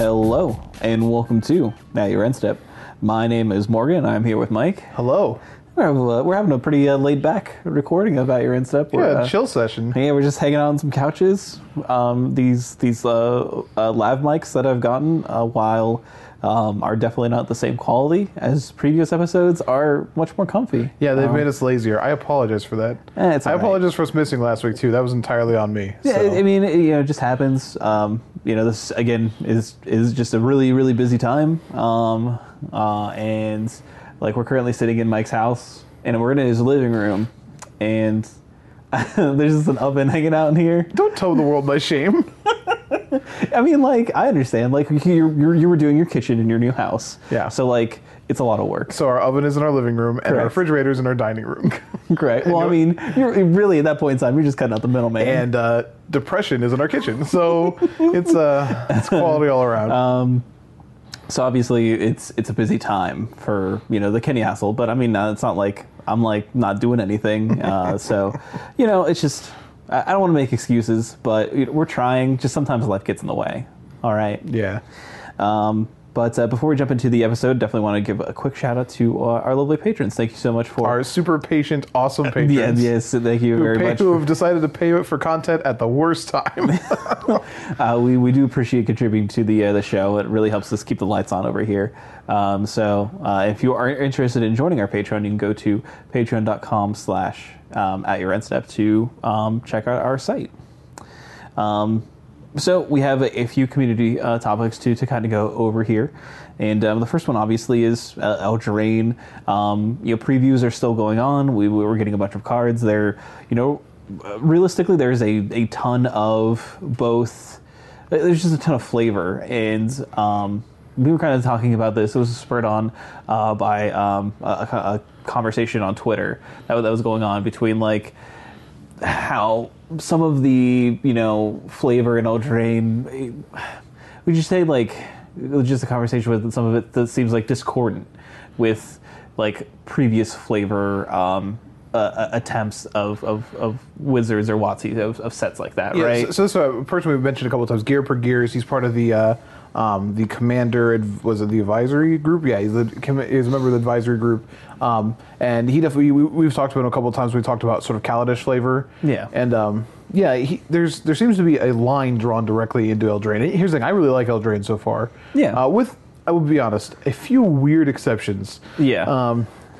Hello, and welcome to At Your End Step. My name is Morgan. I'm here with Mike. Hello. We're having a pretty laid-back recording of At Your End Step. Chill session. Yeah, we're just hanging out on some couches. These lav mics that I've gotten, while are definitely not the same quality as previous episodes, are much more comfy. Yeah, they've made us lazier. I apologize for that. It's all right. apologize for us missing last week too. That was entirely on me. Yeah, so. I mean, it just happens. This again is just a really, really busy time. And like we're currently sitting in Mike's house, and we're in his living room, and there's just an oven hanging out in here. Don't tell the world my shame. I mean, like, I understand. Like, you were doing your kitchen in your new house. Yeah. So, like, it's a lot of work. So our oven is in our living room, and our Correct. refrigerator is in our dining room. Correct. Well, I mean, you're really, at that point in time, you're just cutting out the middleman. And depression is in our kitchen. So it's quality all around. So obviously it's a busy time for, the Kenny household, but I mean, it's not like I'm like not doing anything. So, it's just, I don't want to make excuses, but we're trying. Just sometimes life gets in the way. All right. Yeah. But before we jump into the episode, definitely want to give a quick shout out to our lovely patrons. Thank you so much for Our super patient, awesome patrons. Yes, thank you very much. Who have decided to pay for content at the worst time. We do appreciate contributing to the show. It really helps us keep the lights on over here. So if you are interested in joining our Patreon, you can go to patreon.com/atyourendstep to check out our site. So we have a few community topics to kind of go over here. And the first one, obviously, is Eldraine. Previews are still going on. We're getting a bunch of cards. Realistically, there's a ton of both. There's just a ton of flavor. And we were kind of talking about this. It was spurred on by a conversation on Twitter that was going on between, like, how some of the flavor in Eldraine, would you say, like, it was just a conversation with some of it that seems like discordant with like previous flavor attempts of wizards or WotC of sets like that, Yeah, right? So this is a person we've mentioned a couple of times, Gear per Gears. He's part of the commander, was it the advisory group? Yeah, he's a member of the advisory group. And he definitely, we've talked about him a couple of times. We talked about sort of Kaladesh flavor. Yeah. And there seems to be a line drawn directly into Eldraine. Here's the thing, I really like Eldraine so far. Yeah. With, I will be honest, a few weird exceptions. Yeah.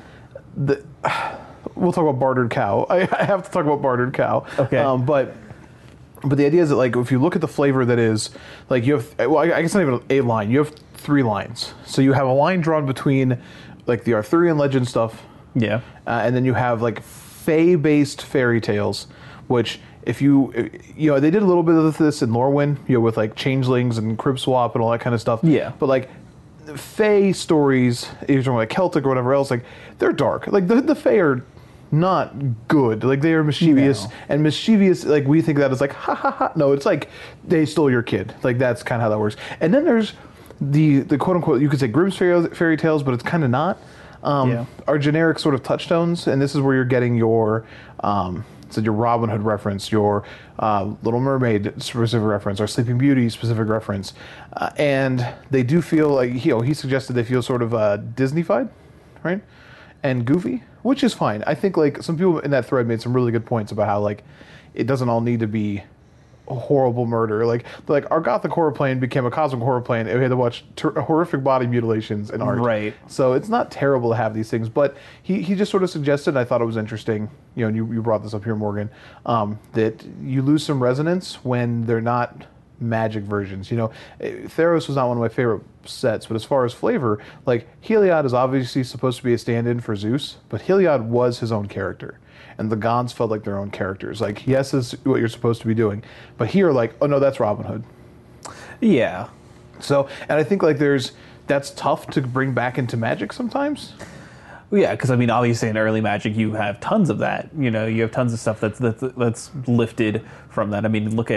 We'll talk about Bartered Cow. I have to talk about Bartered Cow. Okay. But the idea is that, like, if you look at the flavor that is, like, you have, well, I guess not even a line, you have 3 lines. So you have a line drawn between, like, the Arthurian legend stuff. Yeah. And then you have, like, Fae-based fairy tales, which, if you they did a little bit of this in Lorwyn, with, like, changelings and crib swap and all that kind of stuff. Yeah. But, like, Fae stories, you're talking like Celtic or whatever else, like, they're dark. Like, the Fae are not good. Like, they are mischievous. No. And mischievous, like, we think that is like, ha ha ha. No, it's like, they stole your kid. Like, that's kind of how that works. And then there's the quote unquote, you could say Grimm's fairy tales, but it's kind of not. Are generic sort of touchstones, and this is where you're getting your your Robin Hood reference, your Little Mermaid specific reference, or Sleeping Beauty specific reference, and they do feel like he suggested they feel sort of Disney-fied, right, and goofy, which is fine. I think, like, some people in that thread made some really good points about how, like, it doesn't all need to be a horrible murder. Like our Gothic horror plane became a cosmic horror plane, and we had to watch horrific body mutilations and art. Right. So it's not terrible to have these things, but he just sort of suggested, and I thought it was interesting, and you brought this up here, Morgan, that you lose some resonance when they're not magic versions. Theros was not one of my favorite sets, but as far as flavor, like, Heliod is obviously supposed to be a stand-in for Zeus, but Heliod was his own character. And the Gonds felt like their own characters. Like, yes, is what you're supposed to be doing. But here, like, oh no, that's Robin Hood. Yeah. So, and I think, like, that's tough to bring back into Magic sometimes. Well, yeah, because I mean, obviously in early Magic you have tons of that. You have tons of stuff that's lifted from that. I mean, look at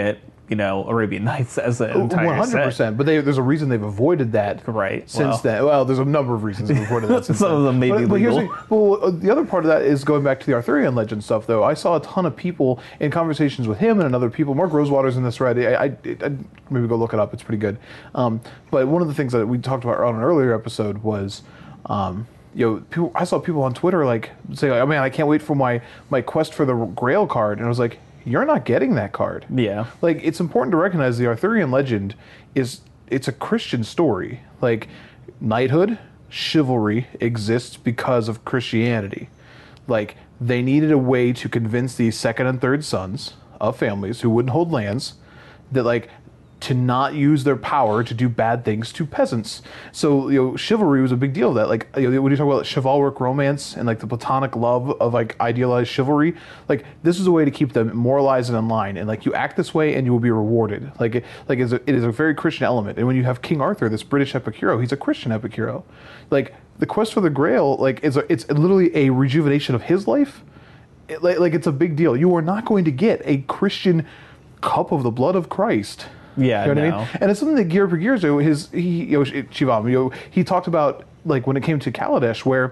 Arabian Nights as an entire set. 100%. But there's a reason they've avoided that Right. since then. Well, there's a number of reasons they've avoided that since Some then. of them may be But here's legal. the other part of that is going back to the Arthurian legend stuff, though. I saw a ton of people in conversations with him and other people. Mark Rosewater's in this thread. I'd maybe go look it up. It's pretty good. But one of the things that we talked about on an earlier episode was... people. I saw people on Twitter say, "Oh man, I can't wait for my quest for the Grail card," and I was like, "You're not getting that card." Yeah. Like, it's important to recognize the Arthurian legend it's a Christian story. Like, knighthood, chivalry exists because of Christianity. Like, they needed a way to convince these second and third sons of families who wouldn't hold lands that to not use their power to do bad things to peasants. So, chivalry was a big deal of that. When you talk about chivalric romance and the platonic love of idealized chivalry, this is a way to keep them moralized and in line. And you act this way and you will be rewarded. It is a very Christian element. And when you have King Arthur, this British epic hero, he's a Christian epic hero. The quest for the Grail, it's literally a rejuvenation of his life. It's a big deal. You are not going to get a Christian cup of the blood of Christ. Yeah, you know what I mean? And it's something that Gear per Gears, Shivam, he talked about when it came to Kaladesh, where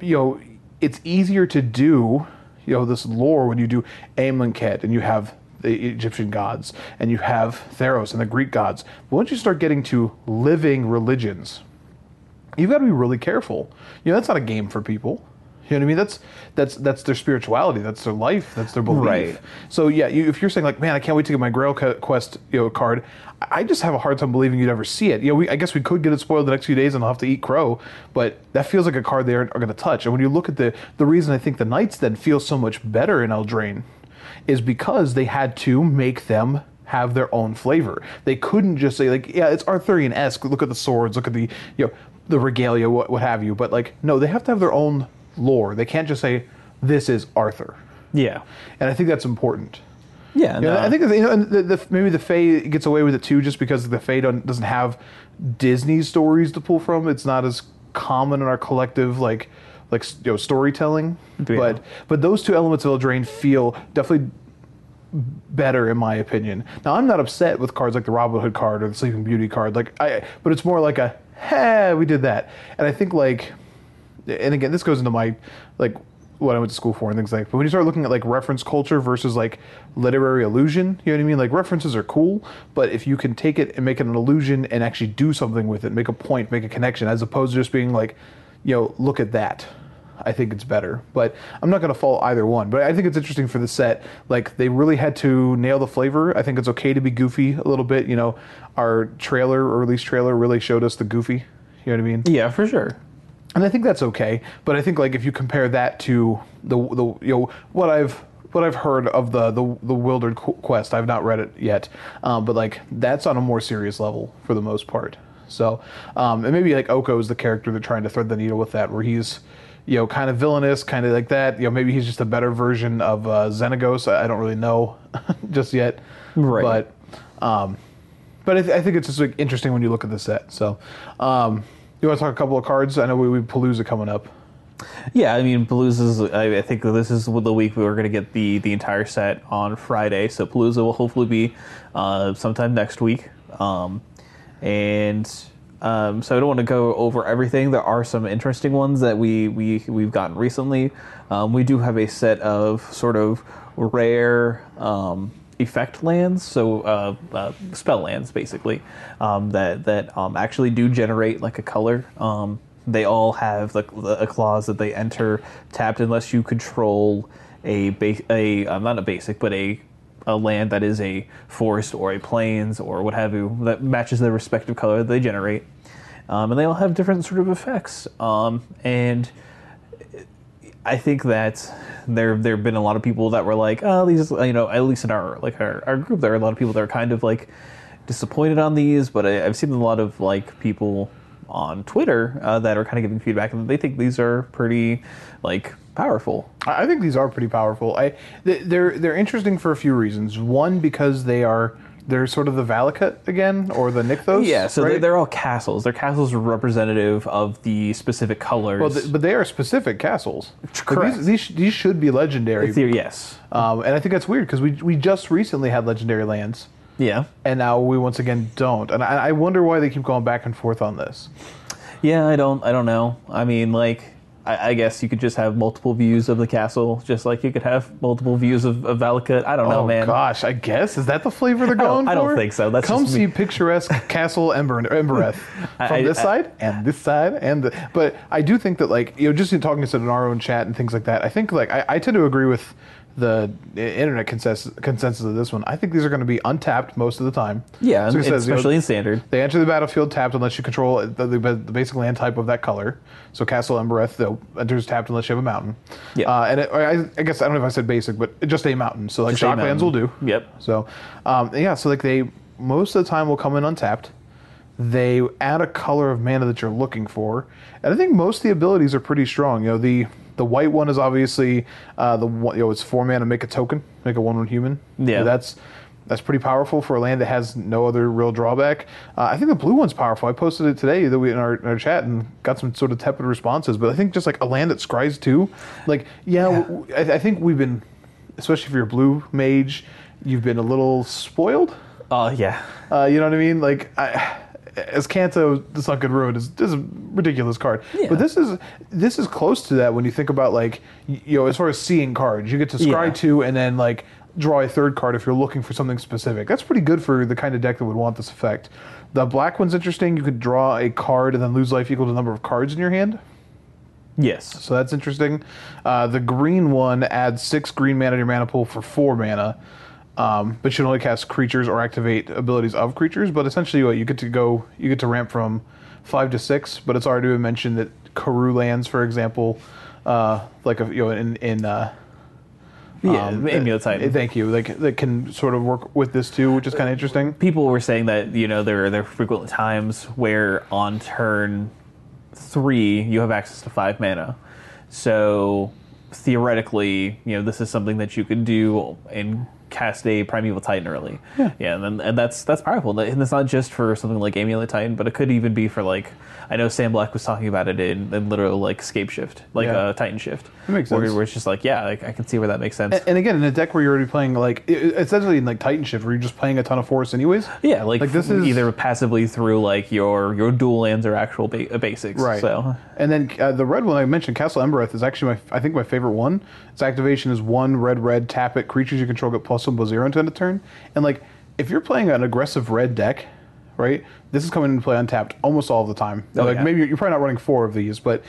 it's easier to do this lore when you do Amonkhet and you have the Egyptian gods and you have Theros and the Greek gods. But once you start getting to living religions, you've got to be really careful. That's not a game for people. You know what I mean? That's their spirituality. That's their life. That's their belief. Right. So yeah, if you're saying man, I can't wait to get my Grail Quest card, I just have a hard time believing you'd ever see it. I guess we could get it spoiled the next few days and I'll have to eat crow, but that feels like a card they aren't going to touch. And when you look at the reason I think the Knights then feel so much better in Eldraine is because they had to make them have their own flavor. They couldn't just say it's Arthurian-esque. Look at the swords. Look at the the regalia, what have you. But no, they have to have their own lore. They can't just say this is Arthur. Yeah. And I think that's important. Yeah, no. I think and maybe the Fae gets away with it too, just because the Fae doesn't have Disney stories to pull from. It's not as common in our collective storytelling. Yeah. But those two elements of Eldraine feel definitely better in my opinion. Now I'm not upset with cards like the Robin Hood card or the Sleeping Beauty card. But it's more like we did that. And I think and again, this goes into my what I went to school for and things but when you start looking at reference culture versus literary illusion, you know what I mean? References are cool, but if you can take it and make it an illusion and actually do something with it, make a point, make a connection, as opposed to just being look at that, I think it's better. But I'm not going to fault either one. But I think it's interesting for the set. They really had to nail the flavor. I think it's okay to be goofy a little bit. Our trailer or release trailer really showed us the goofy. You know what I mean? Yeah, for sure. And I think that's okay, but I think if you compare that to the what I've heard of the Wildered Quest, I've not read it yet, but that's on a more serious level for the most part. So, and maybe Oko is the character they're trying to thread the needle with that, where he's kind of villainous, kind of like that. Maybe he's just a better version of Xenagos. I don't really know just yet, right? But I think it's just interesting when you look at the set. So. You want to talk a couple of cards? I know we Palooza coming up. Yeah, I mean, Palooza's, I think this is the week we were going to get the entire set on Friday, so Palooza will hopefully be sometime next week. So I don't want to go over everything. There are some interesting ones that we've gotten recently. We do have a set of sort of rare effect lands, so spell lands basically, that actually do generate a color. They all have a clause that they enter tapped unless you control not a basic, but a land that is a forest or a plains or what have you that matches their respective color that they generate. And they all have different sort of effects. And I think that there have been a lot of people that were these, at least in our group, there are a lot of people that are kind of disappointed on these, but I've seen a lot of people on Twitter that are kind of giving feedback, and they think these are pretty powerful. I think these are pretty powerful. They're interesting for a few reasons. One, because they're sort of the Valakut again, or the Nykthos. Yeah, so right? they're all castles. They're castles representative of the specific colors. Well, but they are specific castles. Correct. These should be legendary. Yes. And I think that's weird because we just recently had legendary lands. Yeah. and now we once again don't. And I wonder why they keep going back and forth on this. Yeah, I don't know. I mean, like, I guess you could just have multiple views of the castle, just like you could have multiple views of Valakut. I don't know, man. Gosh, I guess. Is that the flavor they're going for? I don't think so. That's Come just see picturesque Castle Embereth from this side and this side. But I do think that, like, just in talking to in our own chat and things like that, I think, like, I tend to agree with the internet consensus of this one. I think these are going to be untapped most of the time. Yeah, so especially in Standard. They enter the battlefield tapped unless you control the basic land type of that color. So Castle Embereth, though, enters tapped unless you have a mountain. Yeah. I guess, I don't know if I said basic, but just a mountain. So, like, Shocklands will do. Yep. So, so, like, they, most of the time, will come in untapped. They add a color of mana that you're looking for. And I think most of the abilities are pretty strong. The white one is obviously it's 4 mana, make a token, make a 1/1 human. Yeah, that's pretty powerful for a land that has no other real drawback. I think the blue one's powerful. I posted it today that in our chat and got some sort of tepid responses. But I think just like a land that scries 2, like I think we've been, especially for your blue mage, you've been a little spoiled. Yeah. You know what I mean? Like as Kanto, the Sunken Ruin is a ridiculous card. Yeah. But this is close to that when you think about, like, as far as seeing cards. You get to scry 2 and then, like, draw a 3rd card if you're looking for something specific. That's pretty good for the kind of deck that would want this effect. The black one's interesting. You could draw a card and then lose life equal to the number of cards in your hand. Yes. So that's interesting. The green one adds 6 green mana to your mana pool for 4 mana. But you can only cast creatures or activate abilities of creatures. But essentially, you get to ramp from 5 to 6. But it's already been mentioned that Karoo lands, for example, Amulet Titan. Thank you. That can sort of work with this too, which is kind of interesting. People were saying that there are frequent times where on turn 3 you have access to 5 mana. So theoretically, this is something that you could do and cast a Primeval Titan early. Yeah, and that's powerful. And it's not just for something like Amulet Titan, but it could even be for, like, I know Sam Black was talking about it in literal, like, Scape Shift, like Titan Shift. That makes sense. Where it's just like, I can see where that makes sense. And again, in a deck where you're already playing, like, essentially in, like, Titan Shift, where you're just playing a ton of forests anyways. Yeah, like this is either passively through, like, your dual lands or actual basics. Right. So. And then the red one I mentioned, Castle Embereth, is actually I think my favorite one. Its activation is 1 red, tap it, creatures you control get +1/+0 until end of turn. And, like, if you're playing an aggressive red deck, right, this is coming into play untapped almost all the time. Maybe you're probably not running 4 of these, but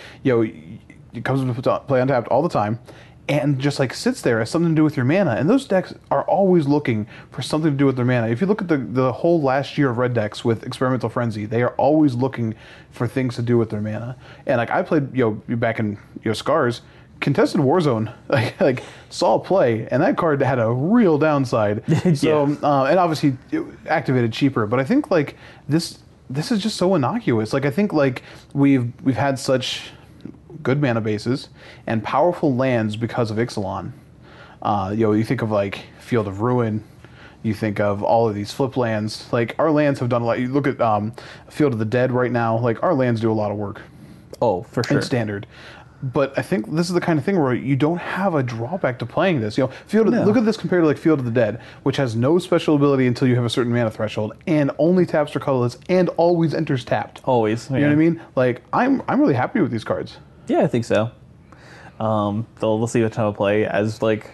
it comes into play untapped all the time, and just, like, sits there as something to do with your mana. And those decks are always looking for something to do with their mana. If you look at the whole last year of red decks with Experimental Frenzy, they are always looking for things to do with their mana. And, like, I played back in Scars. Contested Warzone, like saw play, and that card had a real downside. So, and obviously it activated cheaper. But I think, like, this is just so innocuous. Like, I think, like, we've had such good mana bases and powerful lands because of Ixalan. You think of, like, Field of Ruin. You think of all of these flip lands. Like, our lands have done a lot. You look at Field of the Dead right now. Like, our lands do a lot of work. Oh, for sure. In Standard. But I think this is the kind of thing where you don't have a drawback to playing this. Look at this compared to, like, Field of the Dead, which has no special ability until you have a certain mana threshold, and only taps for colorless, and always enters tapped. Always. You know what I mean? Like, I'm really happy with these cards. Yeah, I think so. They'll see a ton of play as, like,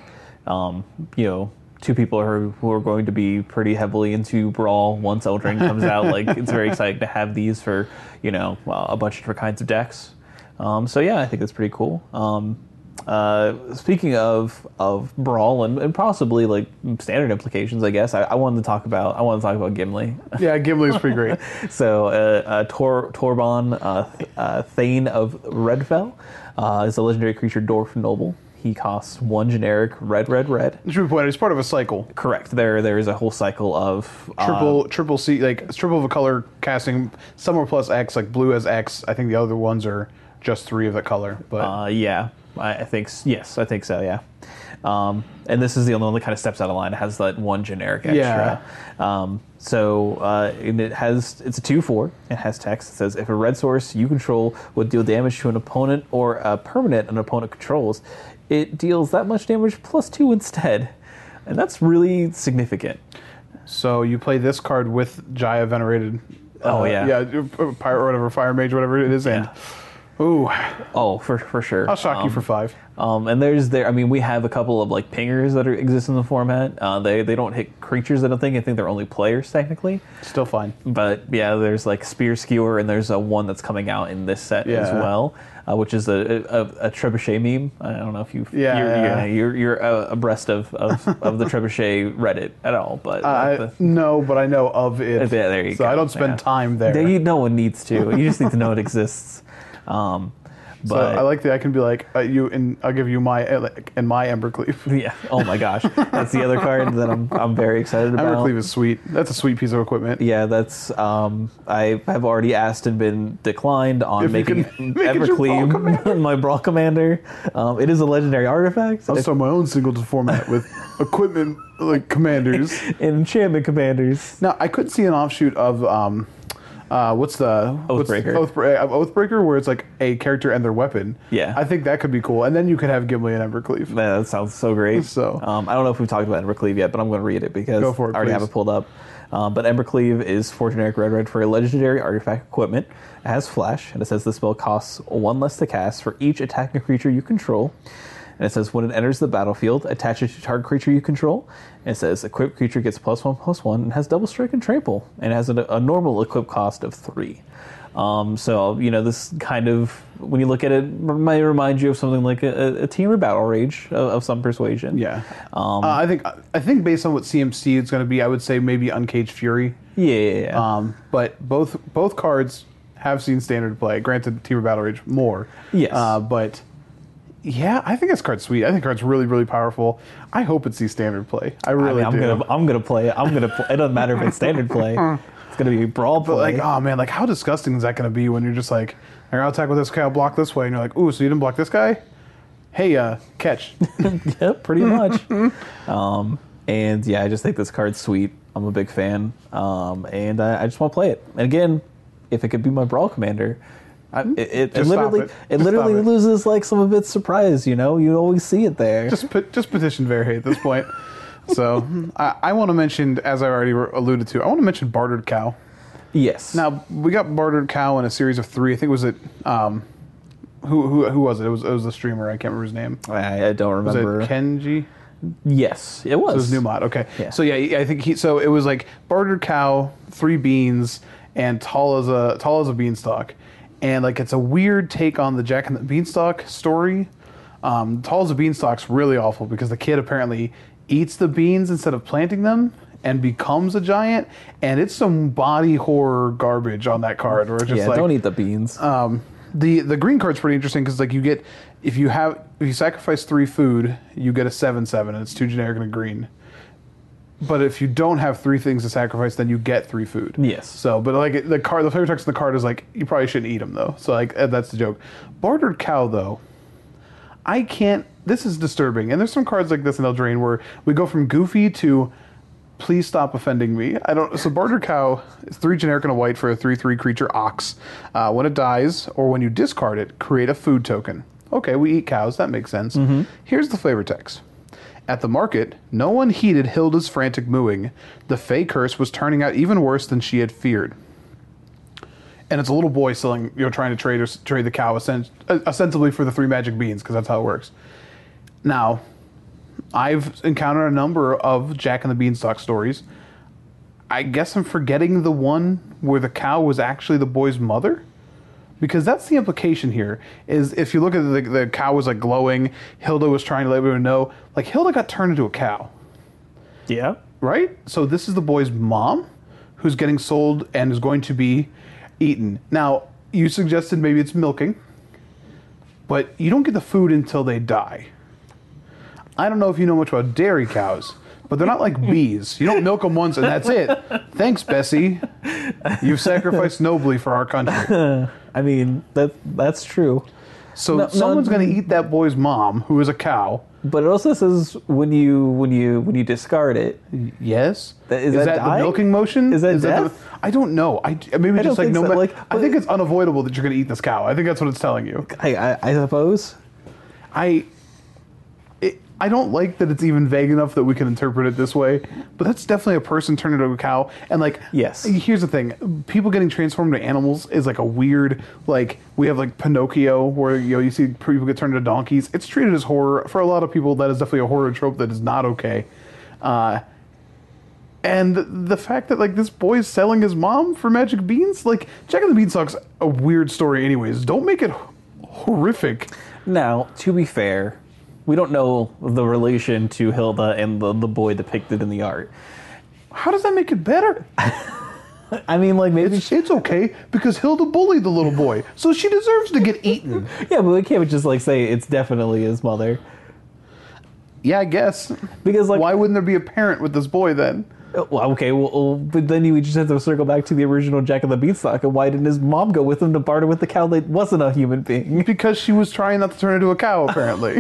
2 people who are going to be pretty heavily into Brawl once Eldraine comes out. Like, it's very exciting to have these for a bunch of different kinds of decks. So yeah, I think that's pretty cool. Speaking of Brawl and possibly, like, Standard implications, I guess I wanted to talk about Gimli. Yeah, Gimli's pretty great. So Torban, Thane of Redfell, is a legendary creature, Dwarf Noble. He costs 1 generic red. True point. It's part of a cycle. Correct. There is a whole cycle of triple C, like triple of a color casting. Some are plus X, like blue has X. I think the other ones are just 3 of that color. But I think so. Yeah. And this is the only one that kind of steps out of line. It has that 1 generic extra. Yeah. And it's a 2/4. It has text. It says, if a red source you control would deal damage to an opponent or a permanent an opponent controls, it deals that much damage +2 instead. And that's really significant. So you play this card with Jaya Venerated. Pirate or whatever, Fire Mage, whatever it is, and ooh, for sure. I'll shock you for 5. And I mean, we have a couple of like pingers that exist in the format. They don't hit creatures. I don't think. I think they're only players technically. Still fine. But yeah, there's like Spear Skewer, and there's one that's coming out in this set as well, which is a trebuchet meme. I don't know if you're abreast of the trebuchet Reddit at all, but no, but I know of it. Yeah, there you go. So I don't spend time there. No one needs to. You just need to know it exists. So I like that I can be like you, and I'll give you my Embercleave. Yeah. Oh my gosh, that's the other card that I'm very excited about. Embercleave is sweet. That's a sweet piece of equipment. Yeah, that's I have already asked and been declined on making Embercleave my Brawl Commander. It is a legendary artifact. I'll start my own singleton format with equipment like commanders and enchantment commanders. Now I could see an offshoot of what's the Oathbreaker? Oathbreaker, where it's like a character and their weapon. Yeah, I think that could be cool, and then you could have Gimli and Embercleave. Man, that sounds so great. So I don't know if we've talked about Embercleave yet, but I'm going to read it because Go for it, I already please. have it pulled up. But Embercleave is 4 generic red for a legendary artifact equipment. It has flash, and it says the spell costs 1 less to cast for each attacking creature you control. And it says when it enters the battlefield, attach it to target creature you control. And it says equipped creature gets +1/+1 and has double strike and trample, and has a normal equip cost of 3. So this kind of, when you look at it, might remind you of something like a Temur Battle Rage of some persuasion. Yeah. I think based on what CMC is going to be, I would say maybe Uncaged Fury. Yeah. But both cards have seen standard play. Granted, Temur Battle Rage more. Yes. But yeah, I think this card's sweet. I think the card's really, really powerful. I hope it sees standard play. I really do. I'm gonna play it. It doesn't matter if it's standard play. It's gonna be brawl play. But like, oh man, like how disgusting is that gonna be when you're just like, I'll attack with this guy, I'll block this way, and you're like, ooh, so you didn't block this guy? Hey, catch. Yep, pretty much. And yeah, I just think this card's sweet. I'm a big fan, and I just want to play it. And again, if it could be my Brawl Commander. It literally loses like some of its surprise, you always see it there. Just petition Verhey at this point. So I want to mention, as I already alluded to, I want to mention Bartered Cow. Yes. Now we got Bartered Cow in a series of 3. I think who was it? It was the streamer. I can't remember his name. I don't remember. Was it Kenji? Yes, it was. So it was Numot. Okay. Yeah. So yeah, I think so it was like Bartered Cow, 3 beans, and tall as a beanstalk. And like it's a weird take on the Jack and the Beanstalk story. Tall as a Beanstalk's really awful because the kid apparently eats the beans instead of planting them and becomes a giant. And it's some body horror garbage on that card. Where it's just don't eat the beans. The green card's pretty interesting because like you get if you sacrifice 3 food, you get a 7/7, and it's 2 generic and a green. But if you don't have 3 things to sacrifice, then you get 3 food. Yes. So, but like the flavor text in the card is like, you probably shouldn't eat them though. So like that's the joke. Bartered Cow though, I can't. This is disturbing. And there's some cards like this in Eldraine where we go from goofy to please stop offending me. So Bartered Cow is 3 generic and a white for a 3/3 creature ox. When it dies or when you discard it, create a food token. Okay, we eat cows. That makes sense. Mm-hmm. Here's the flavor text. At the market, no one heeded Hilda's frantic mooing. The Fey curse was turning out even worse than she had feared. And it's a little boy selling, trying to trade the cow ostensibly for the 3 magic beans, because that's how it works. Now, I've encountered a number of Jack and the Beanstalk stories. I guess I'm forgetting the one where the cow was actually the boy's mother? Because that's the implication here, is if you look at the cow was like glowing, Hilda was trying to let everyone know, like Hilda got turned into a cow. Yeah. Right? So this is the boy's mom who's getting sold and is going to be eaten. Now, you suggested maybe it's milking, but you don't get the food until they die. I don't know if you know much about dairy cows, but they're not like bees. You don't milk them once and that's it. Thanks, Bessie. You've sacrificed nobly for our country. I mean, that's true. So someone's going to eat that boy's mom, who is a cow. But it also says when you discard it. Yes. Is that the milking motion? Is that death? I don't know. I think it's unavoidable that you're going to eat this cow. I think that's what it's telling you. I suppose. I don't like that it's even vague enough that we can interpret it this way, but that's definitely a person turned into a cow. And like, Yes. here's the thing: people getting transformed into animals is like a weird, like we have like Pinocchio, where you see people get turned into donkeys. It's treated as horror for a lot of people. That is definitely a horror trope that is not okay. And the fact that like this boy's selling his mom for magic beans, like Jack and the Beanstalk's a weird story, anyways. Don't make it horrific. Now, to be fair, we don't know the relation to Hilda and the boy depicted in the art. How does that make it better? I mean, like, maybe... It's okay, because Hilda bullied the little boy, so she deserves to get eaten. Yeah, but we can't just, like, say it's definitely his mother. Yeah, I guess. Because, like... Why wouldn't there be a parent with this boy, then? Well, okay, well, but then you just have to circle back to the original Jack and the Beanstalk, and why didn't his mom go with him to barter with the cow that wasn't a human being? Because she was trying not to turn into a cow, apparently.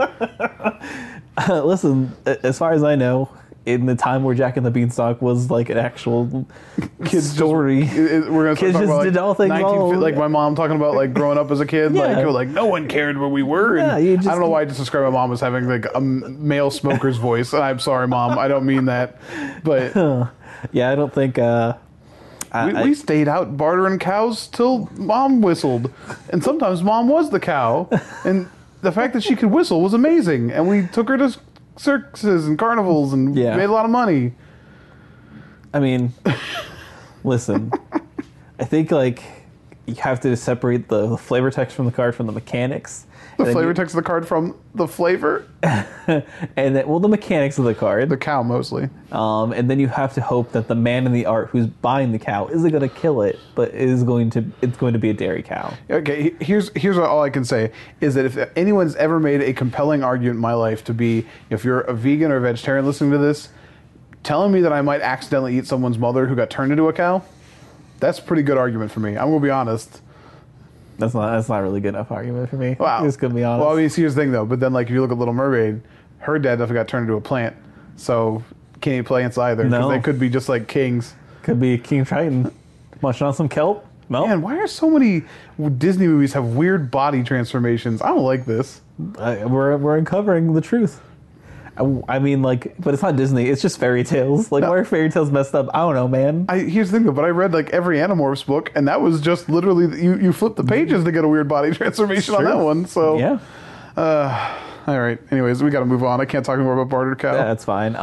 Listen, as far as I know, in the time where Jack and the Beanstalk was like an actual Kids story, We're gonna kids talk just about, did all things 19 wrong. like my mom talking about like growing up as a kid. Yeah. Like, you're like no one cared where we were. And Yeah, you just- I don't know why I just described my mom as having like a male smoker's voice. And I'm sorry, Mom. I don't mean that. But yeah, I don't think. we stayed out bartering cows till Mom whistled, and sometimes Mom was the cow. And the fact that she could whistle was amazing. And we took her to circuses and carnivals and Yeah. made a lot of money. I mean, listen, I think like you have to separate the flavor text from the card from the mechanics. The And then flavor you- text of the card from the flavor, and then, well, the mechanics of the card. the cow mostly. And then you have to hope that the man in the art who's buying the cow isn't going to kill it, but it's going to be a dairy cow. Okay, here's what all I can say is that if anyone's ever made a compelling argument in my life to be, if you're a vegan or a vegetarian listening to this, telling me that I might accidentally eat someone's mother who got turned into a cow, that's a pretty good argument for me. I'm gonna be honest. That's not really good enough argument for me. Wow. Just gonna be honest. Well, I mean, see, here's the thing though. But then, like, if you look at Little Mermaid, her dad definitely got turned into a plant, so can't eat plants either because No. they could be just like kings. Could be King Triton munching on some kelp. No, Man, why are so many Disney movies have weird body transformations? I don't like this. we're uncovering the truth. I mean, like, but it's not Disney. It's just fairy tales. Like, No. why are fairy tales messed up? I don't know, man. Here's the thing though, but I read like every Animorphs book, and that was just literally you flip the pages to get a weird body transformation on Sure. that one. So Yeah, all right. Anyways, we got to move on. I can't talk more about Barter Cow. that's fine.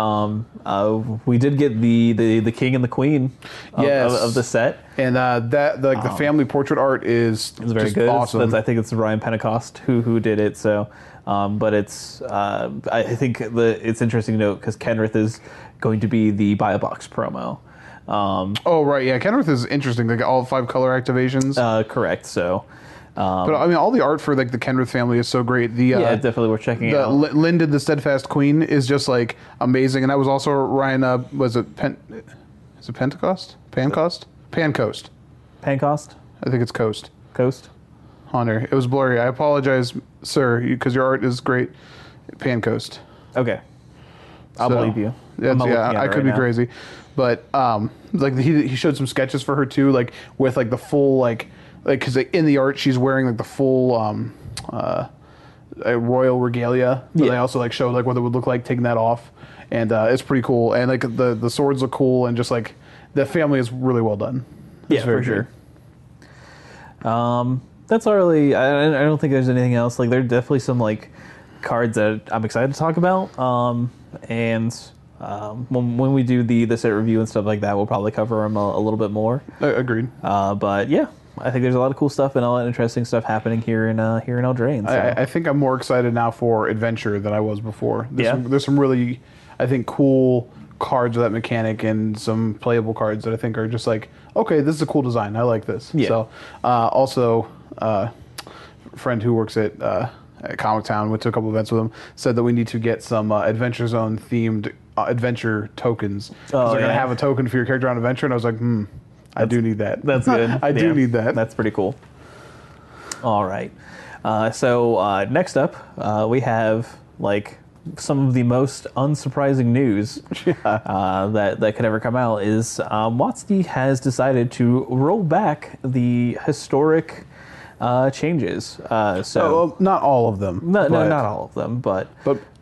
We did get the king and the queen Yes. of the set. And the family portrait art is It's very just good. awesome. I think it's Ryan Pentecost who did it. So, but it's I think it's interesting to note because Kenrith is going to be the buy a box promo. Oh right, yeah. Kenrith is interesting. Like all 5 color activations. Correct. So, but I mean, all the art for like the Kenrith family is so great. The yeah, definitely worth checking the out. Lynn did the Steadfast Queen is just like amazing, and that was also Ryan. Was it Is it Pentecost? Pancoast? Pancoast. Pancost I think it's Coast. Coast. Hunter. It was blurry. I apologize, sir, because your art is great. Pancoast. Okay, I'll So, believe you. That's, I'm not yeah, looking at I it could right be now. crazy, but like he showed some sketches for her too, like with like the full like because like, in the art she's wearing like the full royal regalia. But Yeah. they also like showed like what it would look like taking that off, and it's pretty cool. And like the swords look cool, and just like the family is really well done. It's Yeah, very for good. sure. That's all really. I don't think there's anything else. Like, there are definitely some like cards that I'm excited to talk about. When we do the set review and stuff like that, we'll probably cover them a little bit more. Agreed. But yeah, I think there's a lot of cool stuff and a lot of interesting stuff happening here in Eldraine. So. I think I'm more excited now for adventure than I was before. Yeah. There's some really, I think, cool cards with that mechanic and some playable cards that I think are just like, okay, this is a cool design. I like this. Yeah. So, also, a friend who works at Comic Town, went to a couple events with him, said that we need to get some Adventure Zone themed adventure tokens. 'Cause Oh, they're going to yeah. have a token for your character on adventure, and I was like, I do need that. That's good. I do Yeah, need that. That's pretty cool. All right. So next up, we have like some of the most unsurprising news that could ever come out is WotC has decided to roll back the historic changes. Well, not all of them. No, but- not all of them, but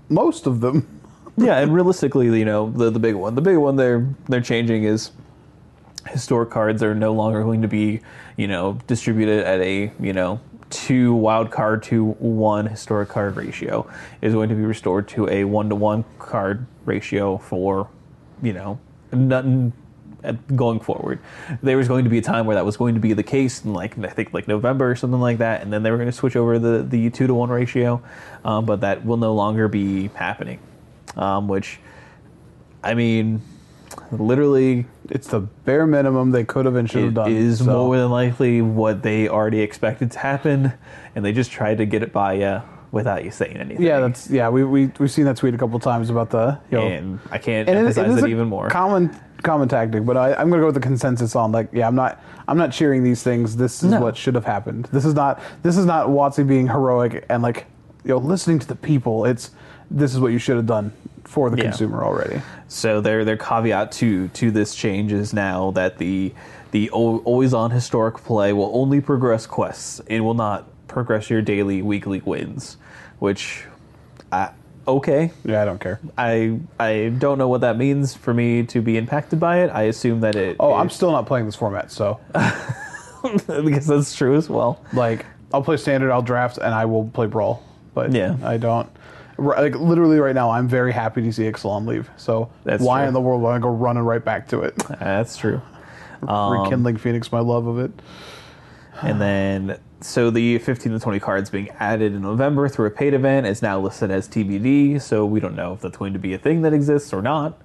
most of them. Yeah, and realistically, the big one they're changing is historic cards are no longer going to be, distributed at a, 2 wild card to 1 historic card ratio. Is going to be restored to a 1-to-1 card ratio for, nothing going forward. There was going to be a time where that was going to be the case in I think November or something like that, and then they were going to switch over the 2-to-1 ratio, but that will no longer be happening. Which, I mean, literally, it's the bare minimum they could have and should have done. It is more than likely what they already expected to happen, and they just tried to get it by you without you saying anything. Yeah, we've seen that tweet a couple times about the. And I can't emphasize it even more. Common tactic, but I'm going to go with the consensus on I'm not cheering these things. This is what should have happened. This is not WotC being heroic and listening to the people. This is what you should have done for the consumer already. So their caveat to this change is now that the always on historic play will only progress quests and will not progress your daily weekly wins, which okay. Yeah, I don't care. I don't know what that means for me to be impacted by it. I assume that I'm still not playing this format, so because that's true as well. I'll play standard, I'll draft, and I will play brawl. But yeah, I don't. Literally right now, I'm very happy to see Ixalan leave. So why in the world would I go running right back to it? That's true. Rekindling Phoenix, my love of it. And then, so the 15 to 20 cards being added in November through a paid event is now listed as TBD, so we don't know if that's going to be a thing that exists or not.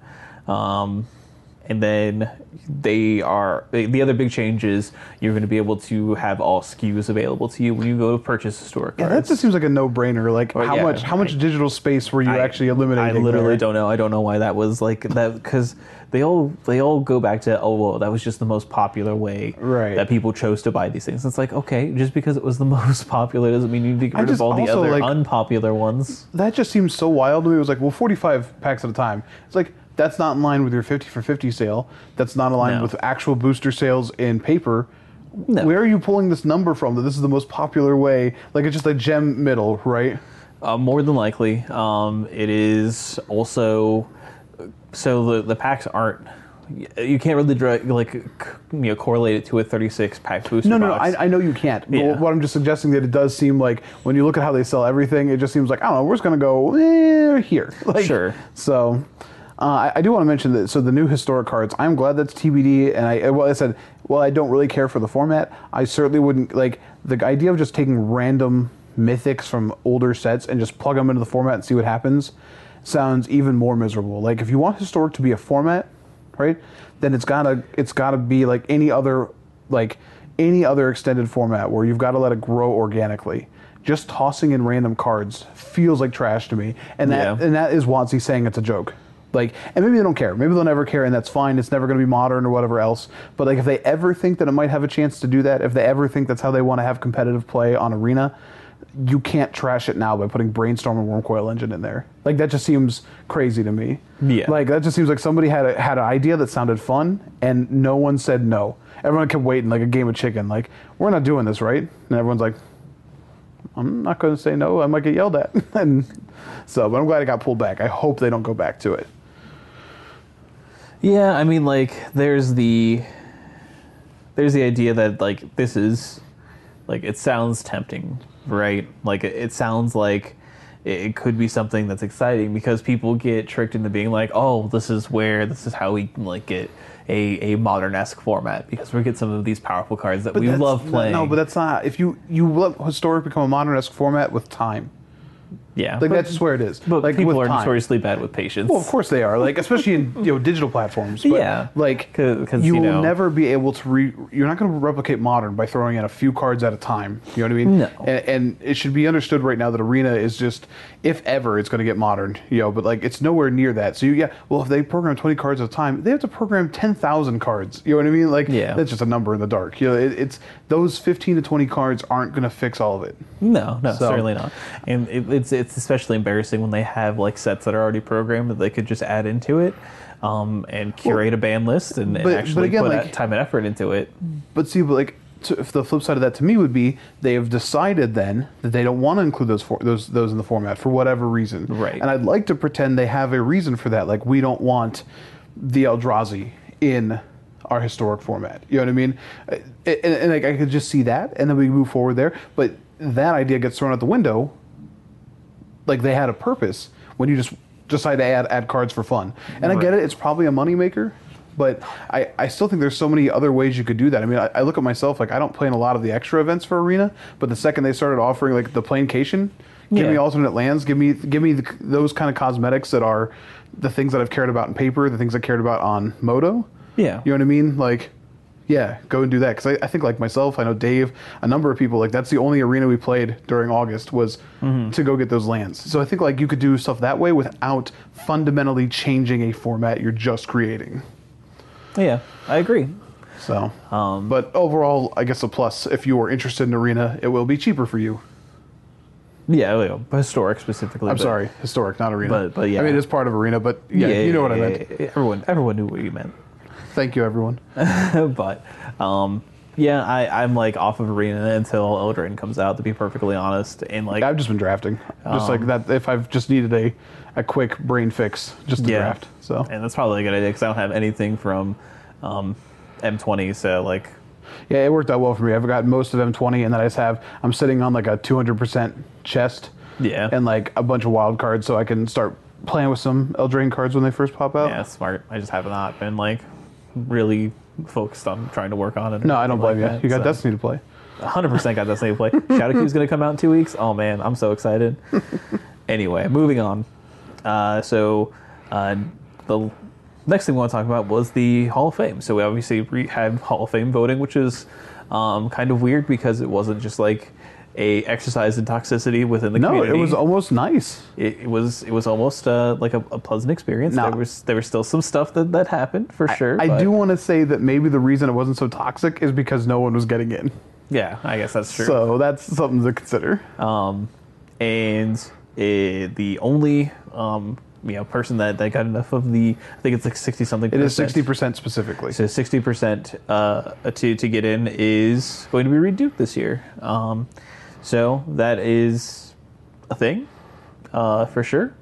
And then the other big change is you're going to be able to have all SKUs available to you when you go to purchase historic cards. Yeah, that just seems like a no-brainer. How much digital space were you actually eliminating? I literally don't know. I don't know why that was like that, because they all go back to, that was just the most popular way that people chose to buy these things. It's like, okay, just because it was the most popular doesn't mean you need to get rid of all the other unpopular ones. That just seems so wild to me. It was like, 45 packs at a time. It's like, that's not in line with your 50 for 50 sale. That's not in line with actual booster sales in paper. No. Where are you pulling this number from that this is the most popular way? It's just a gem middle, right? More than likely. It is also... So the packs aren't... You can't really correlate it to a 36-pack booster box. No, I know you can't. But what I'm just suggesting that it does seem like when you look at how they sell everything, it just seems like, I don't know, we're just going to go here. Sure. So... I do want to mention that. So the new historic cards, I'm glad that's TBD. And I said, I don't really care for the format. I certainly wouldn't the idea of just taking random mythics from older sets and just plug them into the format and see what happens. Sounds even more miserable. If you want historic to be a format, right? Then it's gotta be like any other extended format where you've got to let it grow organically. Just tossing in random cards feels like trash to me, and that is WotC saying it's a joke. And maybe they don't care. Maybe they'll never care, and that's fine. It's never going to be modern or whatever else. But if they ever think that it might have a chance to do that, if they ever think that's how they want to have competitive play on Arena, you can't trash it now by putting Brainstorm and Wormcoil Engine in there. That just seems crazy to me. Yeah. That just seems like somebody had an idea that sounded fun, and no one said no. Everyone kept waiting like a game of chicken. We're not doing this, right? And everyone's like, I'm not going to say no. I might get yelled at. But I'm glad it got pulled back. I hope they don't go back to it. Yeah, I mean, there's the idea that this is it sounds tempting, right? It sounds like it could be something that's exciting because people get tricked into being like, oh, this is how we get a modern-esque format because we get some of these powerful cards that we love playing. No, but that's not. If you let historic become a modern-esque format with time. Yeah, that's just where it is. But people are notoriously bad with patience. Well, of course they are. Especially in digital platforms. But, because you will never be able to. You're not going to replicate modern by throwing in a few cards at a time. You know what I mean? No. And it should be understood right now that Arena is just, if ever, it's going to get modern. But it's nowhere near that. So if they program 20 cards at a time, they have to program 10,000 cards. You know what I mean? That's just a number in the dark. It's those 15 to 20 cards aren't going to fix all of it. No, certainly not. And it's especially embarrassing when they have sets that are already programmed that they could just add into it and curate a ban list and actually put time and effort into it. But see, if the flip side of that to me would be they have decided then that they don't want to include those in the format for whatever reason. Right. And I'd like to pretend they have a reason for that. Like, we don't want the Eldrazi in our historic format. You know what I mean? And like, I could just see that, and then we move forward there. But that idea gets thrown out the window. Like, they had a purpose when you just decide to add cards for fun. And I get it, it's probably a moneymaker, but I still think there's so many other ways you could do that. I mean, I look at myself, like, I don't play in a lot of the extra events for Arena, but the second they started offering, like, the Planecation, give me alternate lands, give me those kind of cosmetics that are the things that I've cared about in paper, the things I cared about on Moto. Yeah. You know what I mean? Like, yeah, go and do that. Because I think, like myself, I know Dave, a number of people, like, that's the only Arena we played during August was to go get those lands. So I think, like, you could do stuff that way without fundamentally changing a format you're just creating. Yeah, I agree. So, but overall, I guess a plus. If you are interested in Arena, it will be cheaper for you. Yeah, historic specifically. I'm sorry, historic, not Arena. But yeah, I mean, it's part of Arena, but yeah, you know what I meant. Everyone knew what you meant. Thank you, everyone. But yeah, I'm like off of Arena until Eldraine comes out, to be perfectly honest. And like, I've just been drafting, just like that. If I've just needed a quick brain fix, just to draft. So, and that's probably a good idea because I don't have anything from M20, so like. Yeah, it worked out well for me. I've got most of M20, and then I'm sitting on like a 200% chest. Yeah. And like a bunch of wild cards, so I can start playing with some Eldraine cards when they first pop out. Yeah, smart. I just have not been like really focused on trying to work on it. No, I don't blame you. You got Destiny to play. 100% got Destiny to play. Shadow Q is going to come out in 2 weeks. Oh man, I'm so excited. Anyway, moving on. So the next thing we want to talk about was the Hall of Fame. So we obviously had Hall of Fame voting, which is kind of weird because it wasn't just like a exercise in toxicity within the community. No, it was almost nice. It was almost like a pleasant experience. No. There was still some stuff that happened for sure. I do want to say that maybe the reason it wasn't so toxic is because no one was getting in. Yeah, I guess that's true. So that's something to consider. And the only person that got enough of the, I think it's like 60-something%. It is 60% specifically. So 60% to get in is going to be Reed Duke this year. So that is a thing, for sure.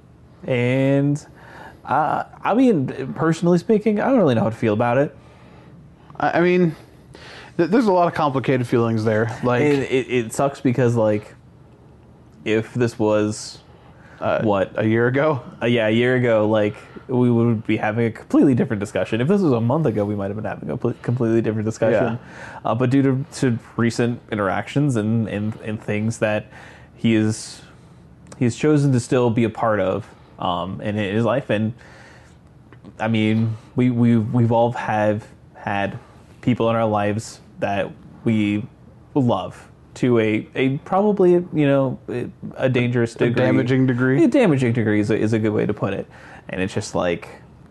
And I mean, personally speaking, I don't really know how to feel about it. I mean, there's a lot of complicated feelings there. Like, it sucks because like, if this was a year ago? A year ago, like, we would be having a completely different discussion. If this was a month ago, we might have been having a completely different discussion. Yeah. But due to recent interactions and things that he's chosen to still be a part of in his life, and I mean, we've all have had people in our lives that we love to a probably a dangerous degree, a damaging degree. A damaging degree is a good way to put it. And it's just like,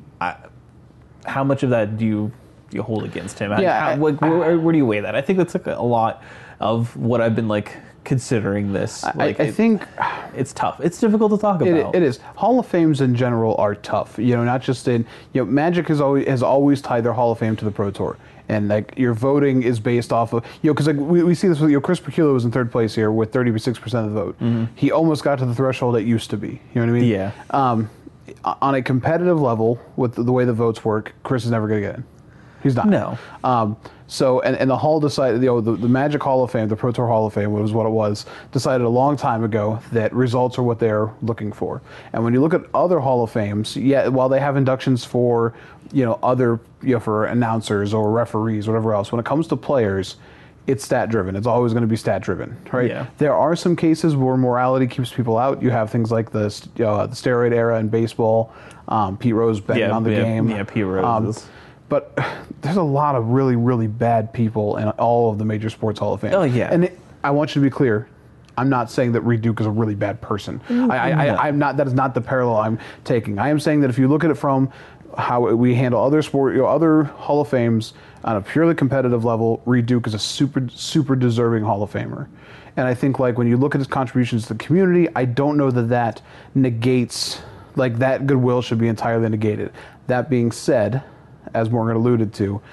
how much of that do you hold against him? Yeah, where do you weigh that? I think that's like a lot of what I've been like considering this. Like, I think it's tough. It's difficult to talk about. It is. Hall of Fames in general are tough. Not just in Magic has always tied their Hall of Fame to the Pro Tour. And like your voting is based off of because like we see this with Chris Perkula was in third place here with 36% of the vote. Mm-hmm. He almost got to the threshold it used to be. You know what I mean? Yeah. On a competitive level, with the way the votes work, Chris is never going to get in. He's not. No. So and the Hall decided the Magic Hall of Fame, the Pro Tour Hall of Fame was what it was, decided a long time ago that results are what they're looking for. And when you look at other Hall of Fames, while they have inductions for other for announcers or referees, whatever else, when it comes to players, it's stat driven. It's always going to be stat driven, right? Yeah. There are some cases where morality keeps people out. You have things like the steroid era in baseball, Pete Rose betting on the game. Yeah, Pete Rose. But there's a lot of really, really bad people in all of the major sports Hall of Fame. Oh, yeah. And I want you to be clear. I'm not saying that Reed Duke is a really bad person. I'm not. That is not the parallel I'm taking. I am saying that if you look at it from how we handle other other Hall of Fames on a purely competitive level, Reed Duke is a super, super deserving Hall of Famer. And I think like when you look at his contributions to the community, I don't know that negates, like that goodwill should be entirely negated. That being said, as Morgan alluded to,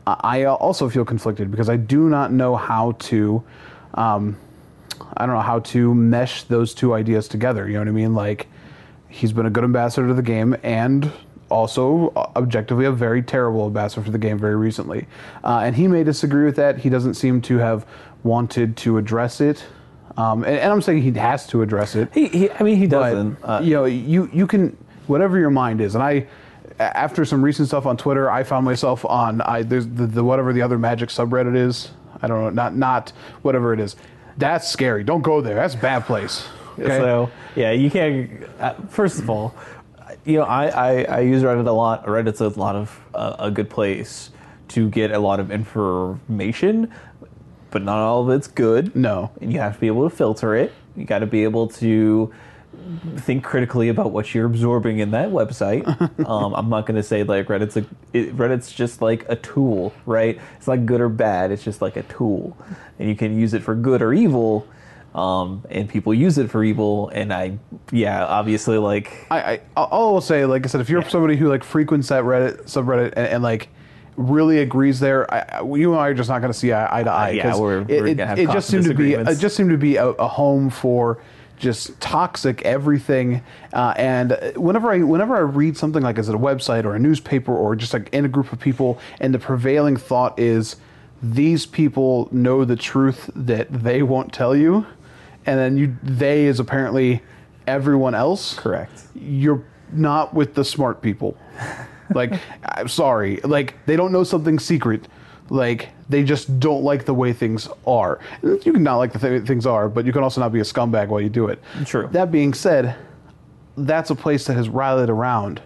I also feel conflicted because I do not know how to, I don't know how to mesh those two ideas together. You know what I mean? Like, he's been a good ambassador to the game and also objectively a very terrible ambassador for the game very recently. And he may disagree with that. He doesn't seem to have wanted to address it. And I'm saying he has to address it. He doesn't. But, you can, whatever your mind is, and after some recent stuff on Twitter, I found myself on there's the whatever the other Magic subreddit is. I don't know, not whatever it is. That's scary. Don't go there. That's a bad place. Okay? So yeah, you can't. First of all, I use Reddit a lot. Reddit's a lot of a good place to get a lot of information, but not all of it's good. No, and you have to be able to filter it. You got to be able to think critically about what you're absorbing in that website. I'm not going to say like Reddit's just like a tool, right? It's not good or bad. It's just like a tool, and you can use it for good or evil. And people use it for evil, and obviously, like I'll say, like I said, if you're somebody who like frequents that Reddit subreddit and like really agrees there, you and I are just not going to see eye to eye. It just seemed to be a home for just toxic everything. And whenever I read something like as a website or a newspaper or just like in a group of people, and the prevailing thought is these people know the truth that they won't tell you, and then they is apparently everyone else. Correct. You're not with the smart people. Like, I'm sorry. Like, they don't know something secret. Like, they just don't like the way things are. You can not like the things are, but you can also not be a scumbag while you do it. True. That being said, that's a place that has rallied around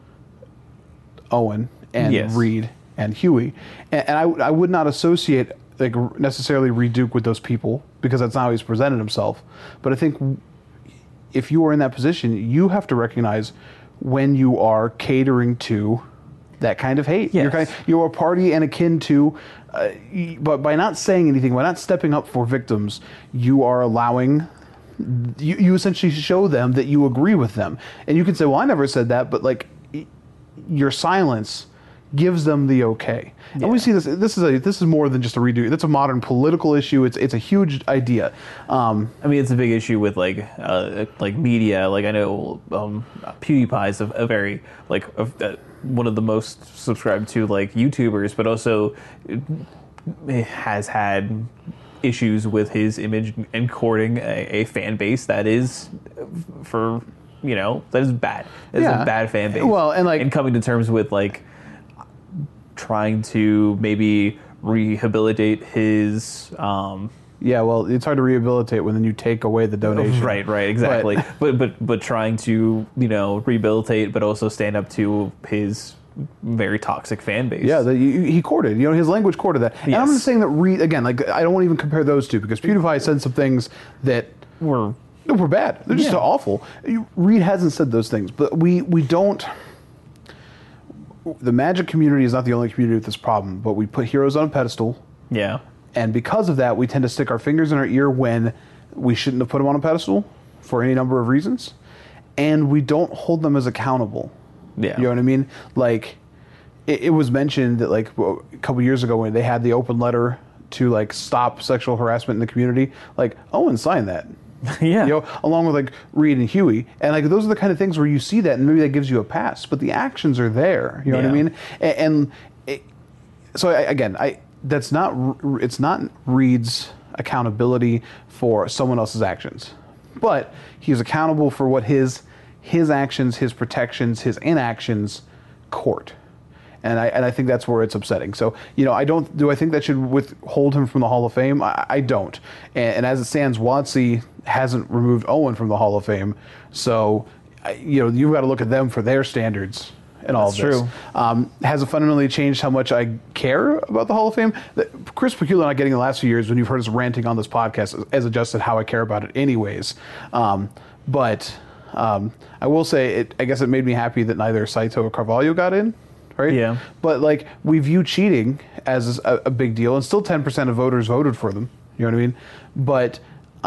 Owen and Reed and Huey. And I would not associate like necessarily Reed Duke with those people because that's not how he's presented himself. But I think if you are in that position, you have to recognize when you are catering to that kind of hate. Yes. You're a party and akin to, but by not saying anything, by not stepping up for victims, you are allowing, you essentially show them that you agree with them. And you can say, well, I never said that, but like your silence gives them the okay. Yeah. And we see this. This is more than just a redo. That's a modern political issue. It's a huge idea. I mean, it's a big issue with like media. Like I know PewDiePie is a very one of the most subscribed to like YouTubers, but also has had issues with his image and courting a fan base that is that is bad. It's a bad fan base. Well, and coming to terms with like trying to maybe rehabilitate his well, it's hard to rehabilitate when then you take away the donation. Right, exactly. But trying to rehabilitate, but also stand up to his very toxic fan base. Yeah, he courted. His language courted that. And I'm not saying that Reed again. Like I don't want to even compare those two because PewDiePie said some things that were bad. They're just awful. Reed hasn't said those things, but we don't. The Magic community is not the only community with this problem, but we put heroes on a pedestal. Yeah. And because of that, we tend to stick our fingers in our ear when we shouldn't have put them on a pedestal for any number of reasons. And we don't hold them as accountable. Yeah. You know what I mean? Like, it was mentioned that, like, a couple years ago when they had the open letter to, like, stop sexual harassment in the community, like, Owen signed that. Yeah. Along with like Reed and Huey, and like those are the kind of things where you see that and maybe that gives you a pass, but the actions are there. You know what I mean? That's not. It's not Reed's accountability for someone else's actions, but he's accountable for what his actions, his protections, his inactions court. And I think that's where it's upsetting. So, I think that should withhold him from the Hall of Fame? I don't. And as it stands, WotC hasn't removed Owen from the Hall of Fame. So, you've got to look at them for their standards and all of this. True. Has it fundamentally changed how much I care about the Hall of Fame? Chris Pacula and I getting the last few years when you've heard us ranting on this podcast has adjusted how I care about it anyways. But I will say, I guess it made me happy that neither Saito or Carvalho got in. Right? Yeah. But like we view cheating as a big deal, and still 10% of voters voted for them. You know what I mean? But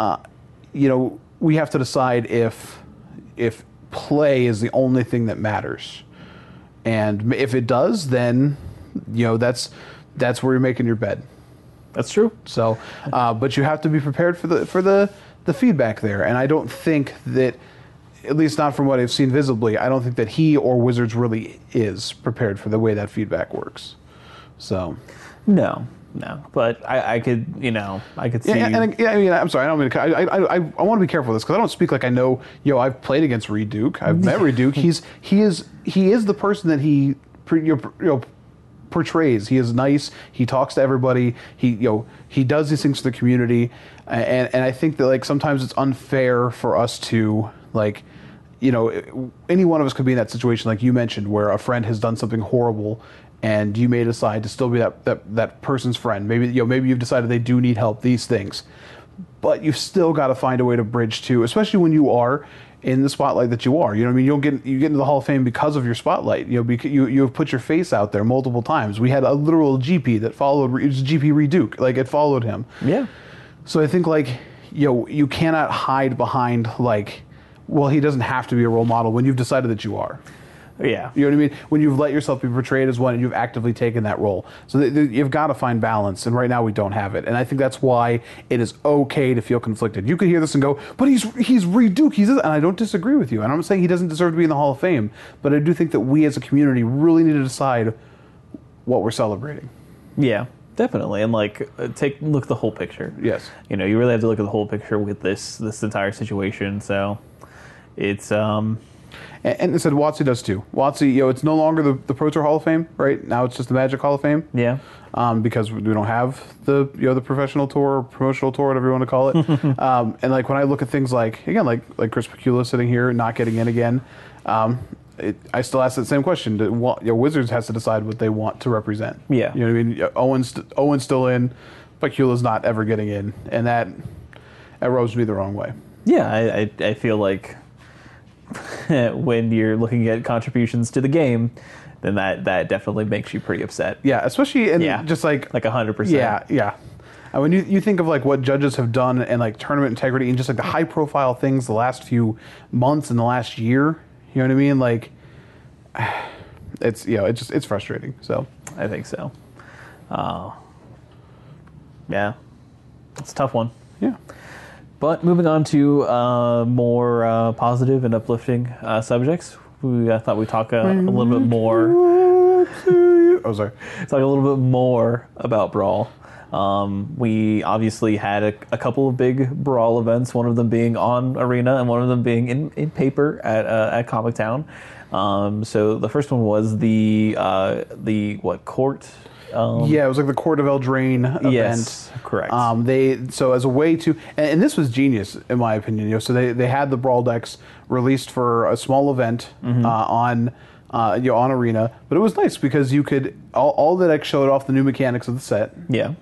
we have to decide if play is the only thing that matters, and if it does, then that's that's where you're making your bed. That's true. So, but you have to be prepared for the feedback there. And I don't think that, at least not from what I've seen visibly, I don't think that he or Wizards really is prepared for the way that feedback works. So, no, but I could, I could see. yeah, I mean, I'm sorry, I don't mean to, I want to be careful with this because I don't speak like I know. I've played against Reed Duke. I've met Reed Duke. He is the person that he portrays. He is nice. He talks to everybody. He does these things for the community, and I think that like sometimes it's unfair for us to like, any one of us could be in that situation like you mentioned where a friend has done something horrible, and you may decide to still be that person's friend. Maybe you've decided they do need help. These things, but you've still got to find a way to bridge to, especially when you are in the spotlight that you are. You know what I mean? You get into the Hall of Fame because of your spotlight. Because you have put your face out there multiple times. We had a literal GP that followed. It was GP Reed Duke. Like, it followed him. Yeah. So I think like you cannot hide behind like, well, he doesn't have to be a role model when you've decided that you are. Yeah. You know what I mean? When you've let yourself be portrayed as one and you've actively taken that role. So you've got to find balance, and right now we don't have it. And I think that's why it is okay to feel conflicted. You could hear this and go, but he's Reed Duke. And I don't disagree with you. And I'm not saying he doesn't deserve to be in the Hall of Fame, but I do think that we as a community really need to decide what we're celebrating. Yeah, definitely. And like, look at the whole picture. Yes. You really have to look at the whole picture with this entire situation. So it's And it said WotC does too. WotC, it's no longer the Pro Tour Hall of Fame, right? Now it's just the Magic Hall of Fame. Yeah. Because we don't have the professional tour, or promotional tour, whatever you want to call it. And like when I look at things like Chris Pacula sitting here not getting in again, I still ask that same question. Wizards has to decide what they want to represent. Yeah. You know what I mean? Owen's still in, Pacula's not ever getting in, and that rubs me the wrong way. Yeah, I feel like when you're looking at contributions to the game, then that definitely makes you pretty upset. Yeah, especially in just like 100%. Yeah. And when you think of like what judges have done and like tournament integrity and just like the high profile things the last few months and the last year, you know what I mean? Like, it's frustrating. So I think so. Yeah, it's a tough one. Yeah. But moving on to more positive and uplifting subjects, I thought we'd talk a little bit more. Oh, sorry. Talk a little bit more about Brawl. We obviously had a couple of big Brawl events, one of them being on Arena and one of them being in paper at Comic Town. So the first one was the Court? Yeah, it was like the Court of Eldraine event. Yes, correct. So as a way to, and this was genius in my opinion. So they had the Brawl decks released for a small event on Arena, but it was nice because you could all the decks showed off the new mechanics of the set. Yeah.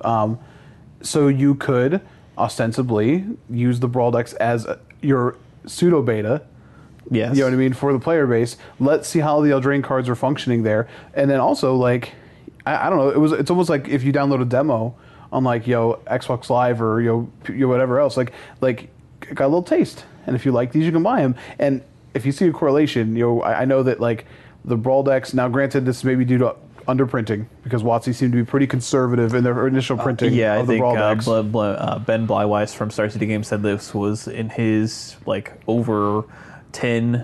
So you could ostensibly use the Brawl decks as your pseudo beta. Yes. You know what I mean, for the player base. Let's see how the Eldraine cards are functioning there, and then also like. I don't know. It's almost like if you download a demo on like Xbox Live or whatever else. Like got a little taste. And if you like these, you can buy them. And if you see a correlation, I know that like the Brawl decks. Now, granted, this may be due to underprinting because WotC seemed to be pretty conservative in their initial printing of the Brawl decks. Ben Blyweiss from Star City Games said this was in his like over 10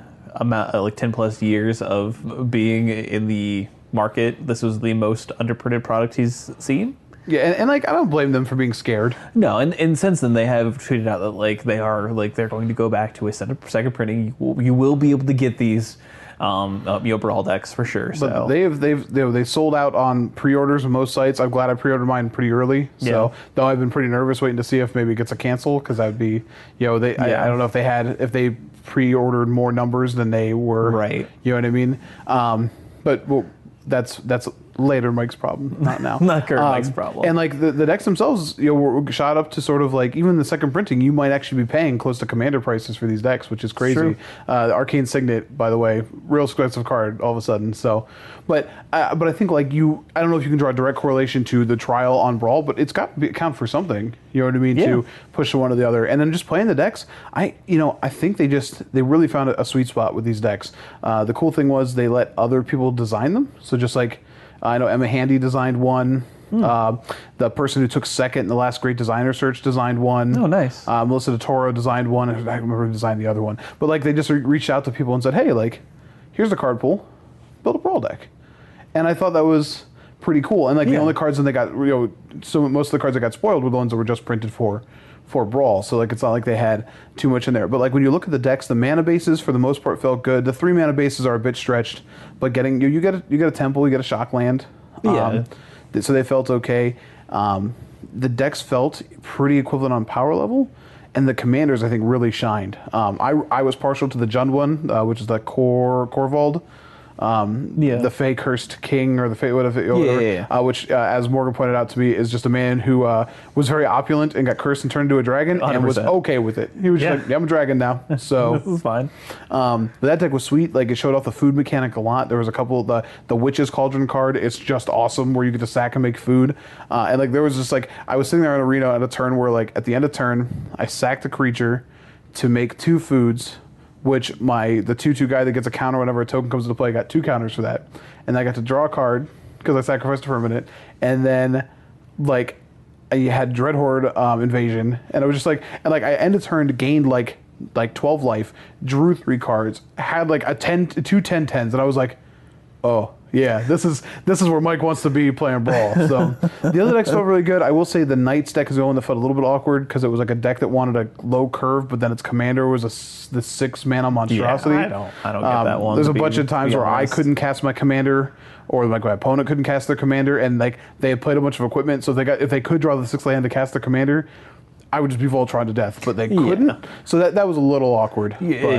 plus years of being in the market, this was the most underprinted product he's seen. Yeah, and like I don't blame them for being scared. No, and since then they have tweeted out that like they're going to go back to a second printing. You will be able to get these Brawl decks for sure. But So they sold out on pre-orders on most sites. I'm glad I pre-ordered mine pretty early. So though I've been pretty nervous waiting to see if maybe it gets a cancel because that'd be I don't know if they pre-ordered more numbers than they were. Right. You know what I mean? But that's later Mike's problem, not now. Not current Mike's problem. And like the decks themselves, were shot up to sort of like even the second printing, you might actually be paying close to commander prices for these decks, which is crazy. True. Arcane Signet, by the way, real expensive card all of a sudden. So, but I think like I don't know if you can draw a direct correlation to the trial on Brawl, but it's got to account for something. You know what I mean? Yeah. To push one or the other, and then just playing the decks. I think they really found a sweet spot with these decks. The cool thing was they let other people design them. So just like. I know Emma Handy designed one. The person who took second in the last Great Designer Search designed one. Oh, nice. Melissa DeToro designed one. I remember who designed the other one. But like they just reached out to people and said, hey, like, here's the card pool. Build a Brawl deck. And I thought that was pretty cool. And like the only cards that they got, so most of the cards that got spoiled were the ones that were just printed for Brawl. So like it's not like they had too much in there. But like when you look at the decks, the mana bases for the most part felt good. The 3 mana bases are a bit stretched, but getting you get a temple, you get a shock land. So they felt okay. The decks felt pretty equivalent on power level, and the commanders I think really shined. I was partial to the Jund one, which is the Korvold. The Fey Cursed King, or the Fey whatever, which, as Morgan pointed out to me, is just a man who was very opulent and got cursed and turned into a dragon 100%. And was okay with it. He was just like, yeah, I'm a dragon now, so this is fine. But that deck was sweet. Like it showed off the food mechanic a lot. There was a couple of the Witch's Cauldron card. It's just awesome where you get to sack and make food. And like there was just like I was sitting there in arena at a turn where like at the end of turn I sacked a creature to make 2 foods. Which the 2/2 guy that gets a counter whenever a token comes into play got 2 counters for that, and I got to draw a card because I sacrificed a permanent, and then like I had Dreadhorde invasion, and I was just like, and like I ended turn gained like 12 life, drew 3 cards, had like two 10/10s, and I was like, oh yeah, this is where Mike wants to be playing Brawl. So the other decks felt really good. I will say the Knights deck is the one that felt a little bit awkward because it was like a deck that wanted a low curve, but then its commander was the 6 mana monstrosity. Yeah, I don't get that one. There's a bunch of times where I couldn't cast my commander, or like my opponent couldn't cast their commander, and like they had played a bunch of equipment, so if they could draw the 6 land to cast their commander, I would just be Voltron to death, but they couldn't. So that was a little awkward. Yeah,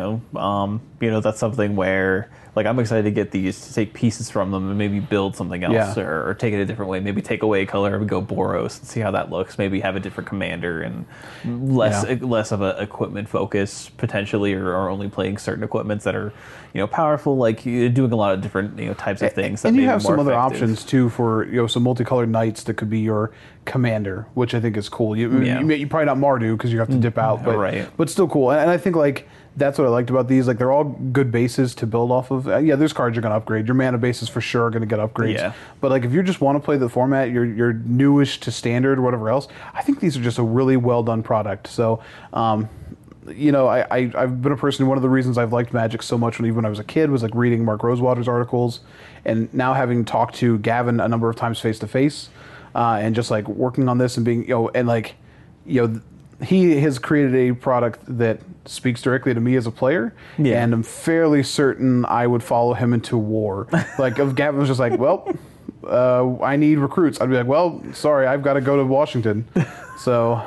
and, that's something where like I'm excited to get these to take pieces from them and maybe build something else or take it a different way. Maybe take away a color and go Boros and see how that looks. Maybe have a different commander and less of a equipment focus potentially, or only playing certain equipments that are powerful. Like doing a lot of different types of things. And you have some other options too for some multicolored knights that could be your commander, which I think is cool. You probably not Mardu because you have to dip out, but still cool. And I think like that's what I liked about these. Like they're all good bases to build off of. There's cards you're going to upgrade. Your mana bases for sure are going to get upgrades. Yeah. But like if you just want to play the format, you're newish to standard or whatever else, I think these are just a really well done product. So, I've been a person. One of the reasons I've liked Magic so much when I was a kid was like reading Mark Rosewater's articles, and now having talked to Gavin a number of times face to face, and just like working on this and being he has created a product that speaks directly to me as a player, and I'm fairly certain I would follow him into war. Like if Gavin was just like, well, I need recruits, I'd be like, well, sorry, I've got to go to Washington. So,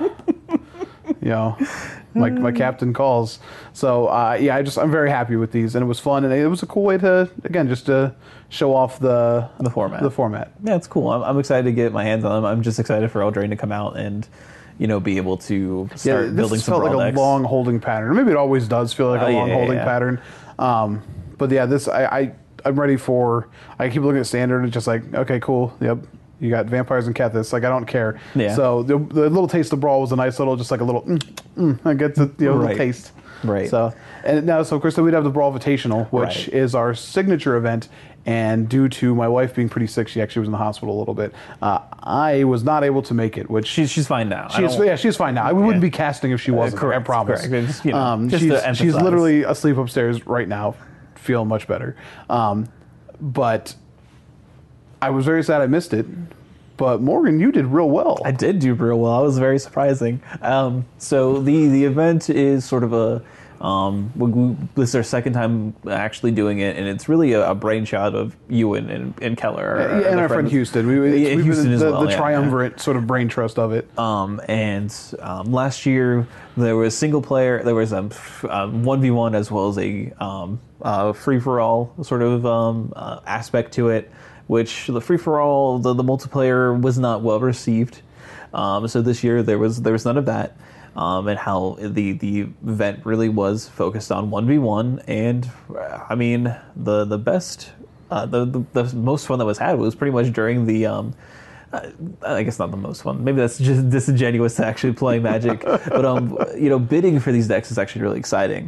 my captain calls. So, I'm very happy with these, and it was fun, and it was a cool way to, again, just to show off the format. Yeah, it's cool. I'm excited to get my hands on them. I'm just excited for Eldraine to come out and be able to start building some Brawl decks. This felt like a long holding pattern. Maybe it always does feel like a long holding pattern. But yeah, this I'm ready for. I keep looking at standard and it's just like, okay, cool. Yep, you got vampires and Kethis. Like I don't care. Yeah. So the little taste of Brawl was a nice little, just like a little. I get the little taste. Right. So of course then we'd have the Brawl Invitational, which is our signature event. And due to my wife being pretty sick, she actually was in the hospital a little bit. I was not able to make it, which she's fine now. She's fine now. We wouldn't be casting if she wasn't. Correct, I promise. Correct. She's literally asleep upstairs right now, feeling much better. But I was very sad I missed it. But Morgan, you did real well. I did do real well. I was very surprising. So the event is sort of a. This is our second time actually doing it, and it's really a brainchild of you and Keller. And our friend Houston. Houston as well. The triumvirate sort of brain trust of it. Last year there was single player, there was 1v1 as well as a free-for-all sort of aspect to it, which the free-for-all, the multiplayer was not well received. So this year there was none of that. And how the event really was focused on 1v1, and I mean the best, the most fun that was had was pretty much during the I guess not the most fun. Maybe that's just disingenuous to actually playing Magic. But bidding for these decks is actually really exciting.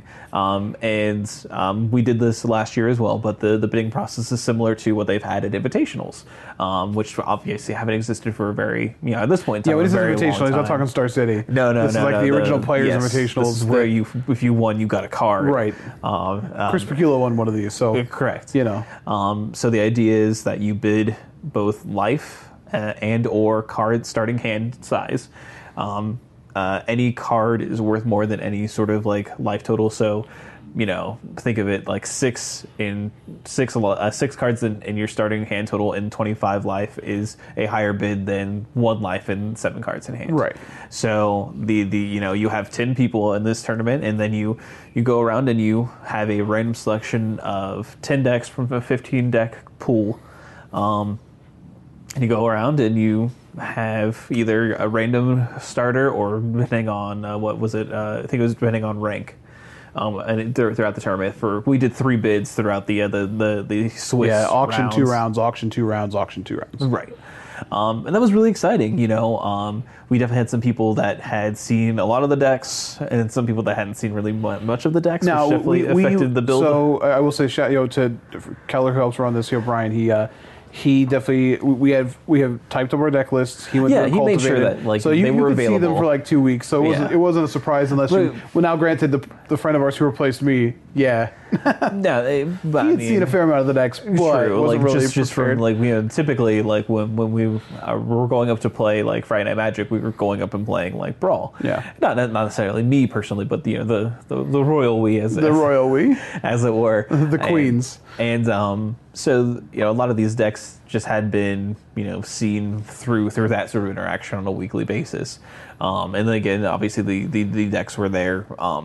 We did this last year as well. But the bidding process is similar to what they've had at Invitationals, which obviously haven't existed for a very at this point in time. Yeah, what is an Invitational? He's not talking Star City. No. This is like the original Players Invitationals. This is where if you won, you got a card. Right. Chris Pagula won one of these. So correct. So the idea is that you bid both life and or card starting hand size. Any card is worth more than any sort of like life total. So, think of it like six cards in your starting hand total in 25 life is a higher bid than 1 life and 7 cards in hand. Right. So you have 10 people in this tournament, and then you go around and you have a random selection of 10 decks from a 15 deck pool. And you go around and you have either a random starter or depending on I think it was depending on rank. Throughout the tournament, we did 3 bids throughout the Swiss auction rounds. 2 rounds, auction 2 rounds, auction 2 rounds. Right. And that was really exciting. We definitely had some people that had seen a lot of the decks, and some people that hadn't seen really much of the decks, which definitely affected the build. So I will say, shout to Keller, who helps run this. Brian, he definitely we have typed up our deck lists. He went through and made sure that so they were could available. see them for like 2 weeks. So it wasn't a surprise unless you. Well, now granted, the friend of ours who replaced me, no, but he had seen a fair amount of the decks. But true, wasn't really just from typically when we were going up to play like Friday Night Magic, we were going up and playing like Brawl. Yeah, not necessarily me personally, but the royal we as it were, the queens. So a lot of these decks just had been seen through that sort of interaction on a weekly basis, and then again, obviously the decks were there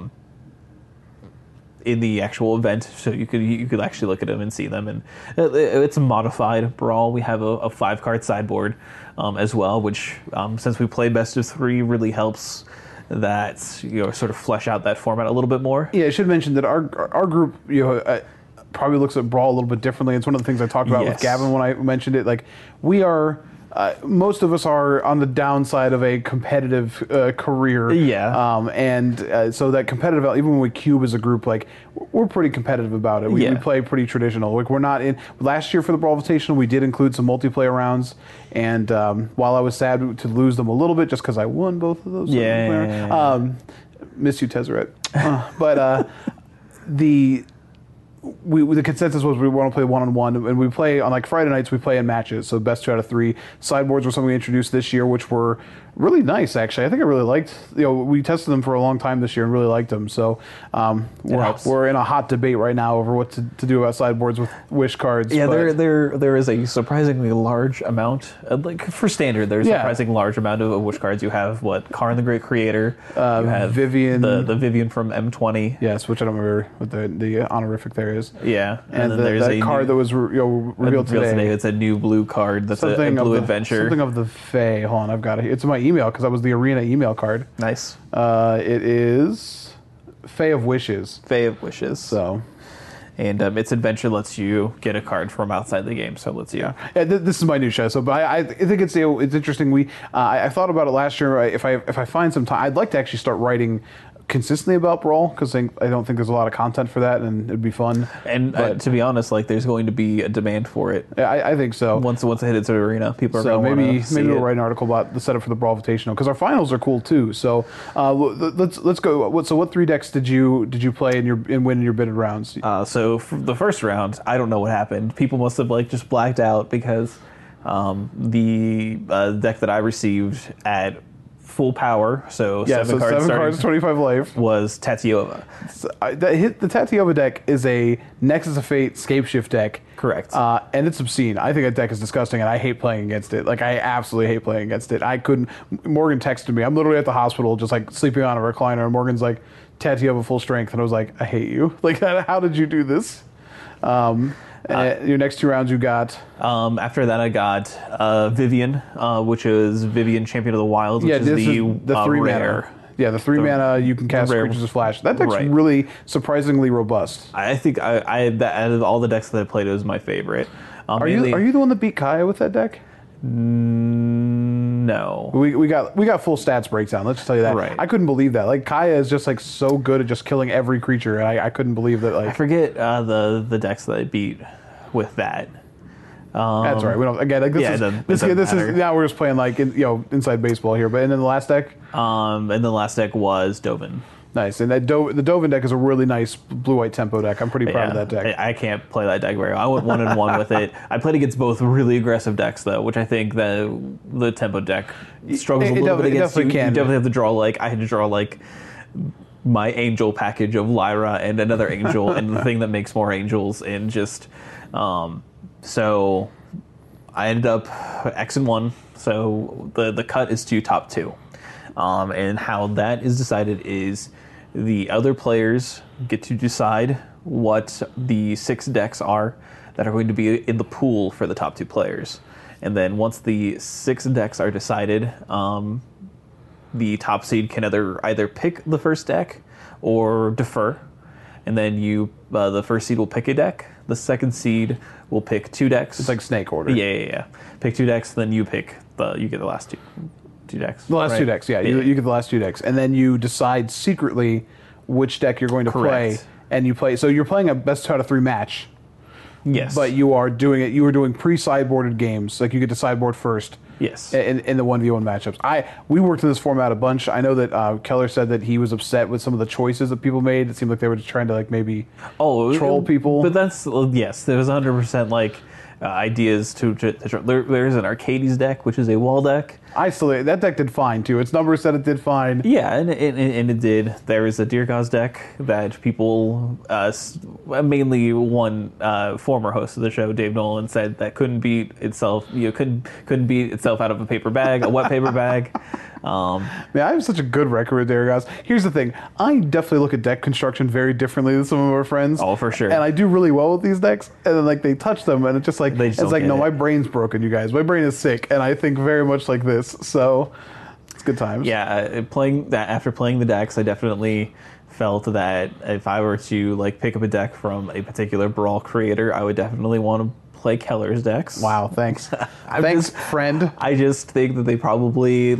in the actual event, so you could actually look at them and see them. And it's a modified Brawl. We have a 5-card sideboard as well, which since we play best of 3, really helps that sort of flesh out that format a little bit more. Yeah, I should mention that our group probably looks at Brawl a little bit differently. It's one of the things I talked about with Gavin when I mentioned it. Like, we are, most of us are on the downside of a competitive career. Yeah. So that competitive, even when we cube as a group, like, we're pretty competitive about it. We play pretty traditional. Like, we're not in. Last year for the Brawl Invitational, we did include some multiplayer rounds. And while I was sad to lose them a little bit, just because I won both of those. Miss you, Tezzeret. But the consensus was we want to play one-on-one, and we play on like Friday nights. We play in matches, so best 2 out of 3. Sideboards were something we introduced this year, which were really nice. Actually, I think I really liked. We tested them for a long time this year and really liked them. So we're in a hot debate right now over what to do about sideboards with wish cards. Yeah, there is a surprisingly large amount. Like for standard, there's a surprisingly large amount of wish cards. You have Karn the Great Creator. You have Vivian, the Vivian from M20. Yes, which I don't remember what the honorific there is. Yeah, and then there's a card that was revealed today. It's a new blue card. That's a blue adventure. Something of the Fae. Hold on, I've got it. It's in my email because that was the arena email card. Nice. It is Fae of Wishes. Fae of Wishes. So, and its adventure lets you get a card from outside the game. So it lets you. Yeah. This is my new show. So, but I think it's interesting. I thought about it last year. If I find some time, I'd like to actually start writing consistently about Brawl, because I don't think there's a lot of content for that, and it'd be fun. And to be honest, like, there's going to be a demand for it. Yeah, I think so. Once it hits the arena, people are going to want to see maybe we'll write an article about the setup for the Brawl Invitational, because our finals are cool too. So let's go. So what 3 decks did you play and win in your bidded rounds? So for the first round, I don't know what happened. People must have just blacked out, because the deck that I received at full power, so 7 cards, 25 life, was Tatyova. So, the Tatyova deck is a Nexus of Fate Scapeshift deck. Correct. And it's obscene. I think that deck is disgusting, and I hate playing against it. Like, I absolutely hate playing against it. I couldn't. Morgan texted me. I'm literally at the hospital, just like sleeping on a recliner, and Morgan's like, Tatyova full strength, and I was like, I hate you. Like, how did you do this? Your next 2 rounds you got? After that, I got Vivian, which is Vivian Champion of the Wild, which is the 3 rare. Mana. Yeah, the 3 mana you can cast creatures as flash. That deck's really surprisingly robust. I think out of all the decks that I played, it was my favorite. Are you the one that beat Kaya with that deck? No. We got full stats breakdown. Let's just tell you that. Right. I couldn't believe that. Like Kaya is just like so good at just killing every creature, and I couldn't believe that. Like I forget the decks that I beat with that. that's all right. We don't again. Like this is now we're just playing like inside baseball here. But and then the last deck. And the last deck was Dovin. Nice, and the Dovin deck is a really nice blue-white tempo deck. I'm pretty proud of that deck. I can't play that deck very well. I went 1-1 with it. I played against both really aggressive decks, though, which I think the tempo deck struggles a little bit against. You definitely have to draw, I had to draw, my angel package of Lyra and another angel and the thing that makes more angels, and just... so I ended up X and 1, so the cut is to top 2. And how that is decided is the other players get to decide what the 6 decks are that are going to be in the pool for the top 2 players. And then once the 6 decks are decided, the top seed can either pick the first deck or defer. And then the first seed will pick a deck. The second seed will pick 2 decks. It's like snake order. Yeah. Pick 2 decks, then you get the last 2 decks. The last 2 decks, yeah. You get the last 2 decks. And then you decide secretly which deck you're going to play. And you play. So you're playing a best out of 3 match. Yes. But you are doing pre-sideboarded games. Like you get to sideboard first. Yes. In the 1v1 matchups. We worked in this format a bunch. I know that Keller said that he was upset with some of the choices that people made. It seemed like they were just trying to maybe troll people. But that's, yes, there was 100% ideas to there is an Arcades deck, which is a wall deck. That deck did fine too. Its numbers said it did fine. Yeah, and it did. There is a Dear Gods deck that people, mainly one former host of the show, Dave Nolan, said that couldn't beat itself. Couldn't beat itself out of a paper bag, a wet paper bag. Man, I have such a good record with Dear Gods. Here's the thing: I definitely look at deck construction very differently than some of our friends. Oh, for sure. And I do really well with these decks. And then they touch them, and it's just no, my brain's broken, you guys. My brain is sick, and I think very much like this. So it's good times. Yeah, after playing the decks, I definitely felt that if I were to pick up a deck from a particular Brawl creator, I would definitely want to play Keller's decks. Wow, thanks. Thanks, friend. I just think that they probably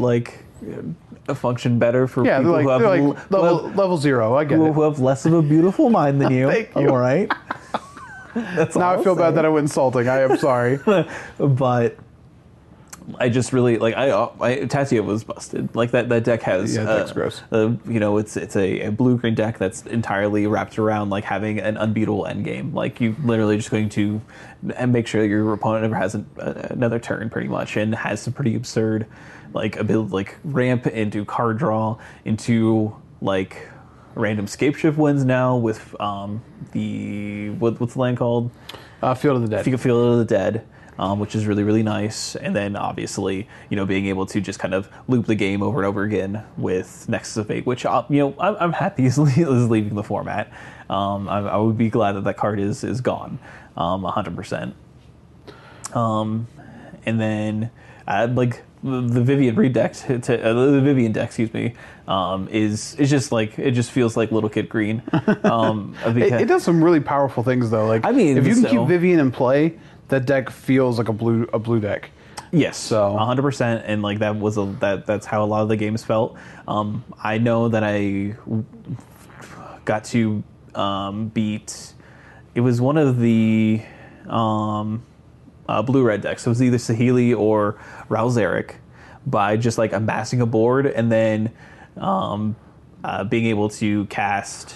function better for people who have level 0. I get it. Who have less of a beautiful mind than you. Thank you. All right. That's now I feel bad that I went insulting. I am sorry. But I just really Tatia was busted. That deck has deck's gross. It's a blue-green deck that's entirely wrapped around having an unbeatable endgame. You literally just going to make sure your opponent never has another turn, pretty much, and has some pretty absurd ability ramp into card draw into random scape shift wins now with what's the land called? Field of the Dead. Field of the Dead. Which is really, really nice. And then obviously, being able to just kind of loop the game over and over again with Nexus of Fate, which, I'm happy is leaving the format. I would be glad that card is gone, 100%. And then, the Vivian Reed deck, the Vivian deck, excuse me, is just it just feels like Little Kid Green. It does some really powerful things though. If you can keep Vivian in play, that deck feels like a blue deck. Yes, so 100%, and that's how a lot of the games felt. I know that I got to beat. It was one of the blue-red decks. So it was either Saheeli or Ralzeric, by just amassing a board and then being able to cast.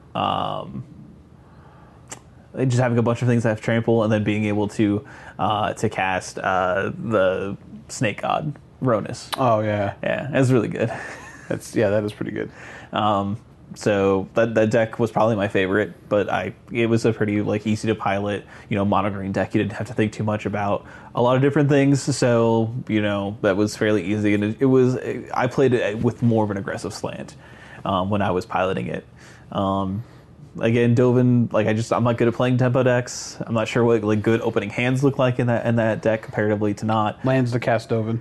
Just having a bunch of things that have trample, and then being able to cast the Snake God Ronus. Oh yeah, that's really good. That is pretty good. So that deck was probably my favorite, but it was a pretty easy to pilot, mono green deck. You didn't have to think too much about a lot of different things, so that was fairly easy. And I played it with more of an aggressive slant when I was piloting it. Again, Dovin, I'm not good at playing tempo decks. I'm not sure what good opening hands look like in that deck comparatively to not. Lands to cast Dovin.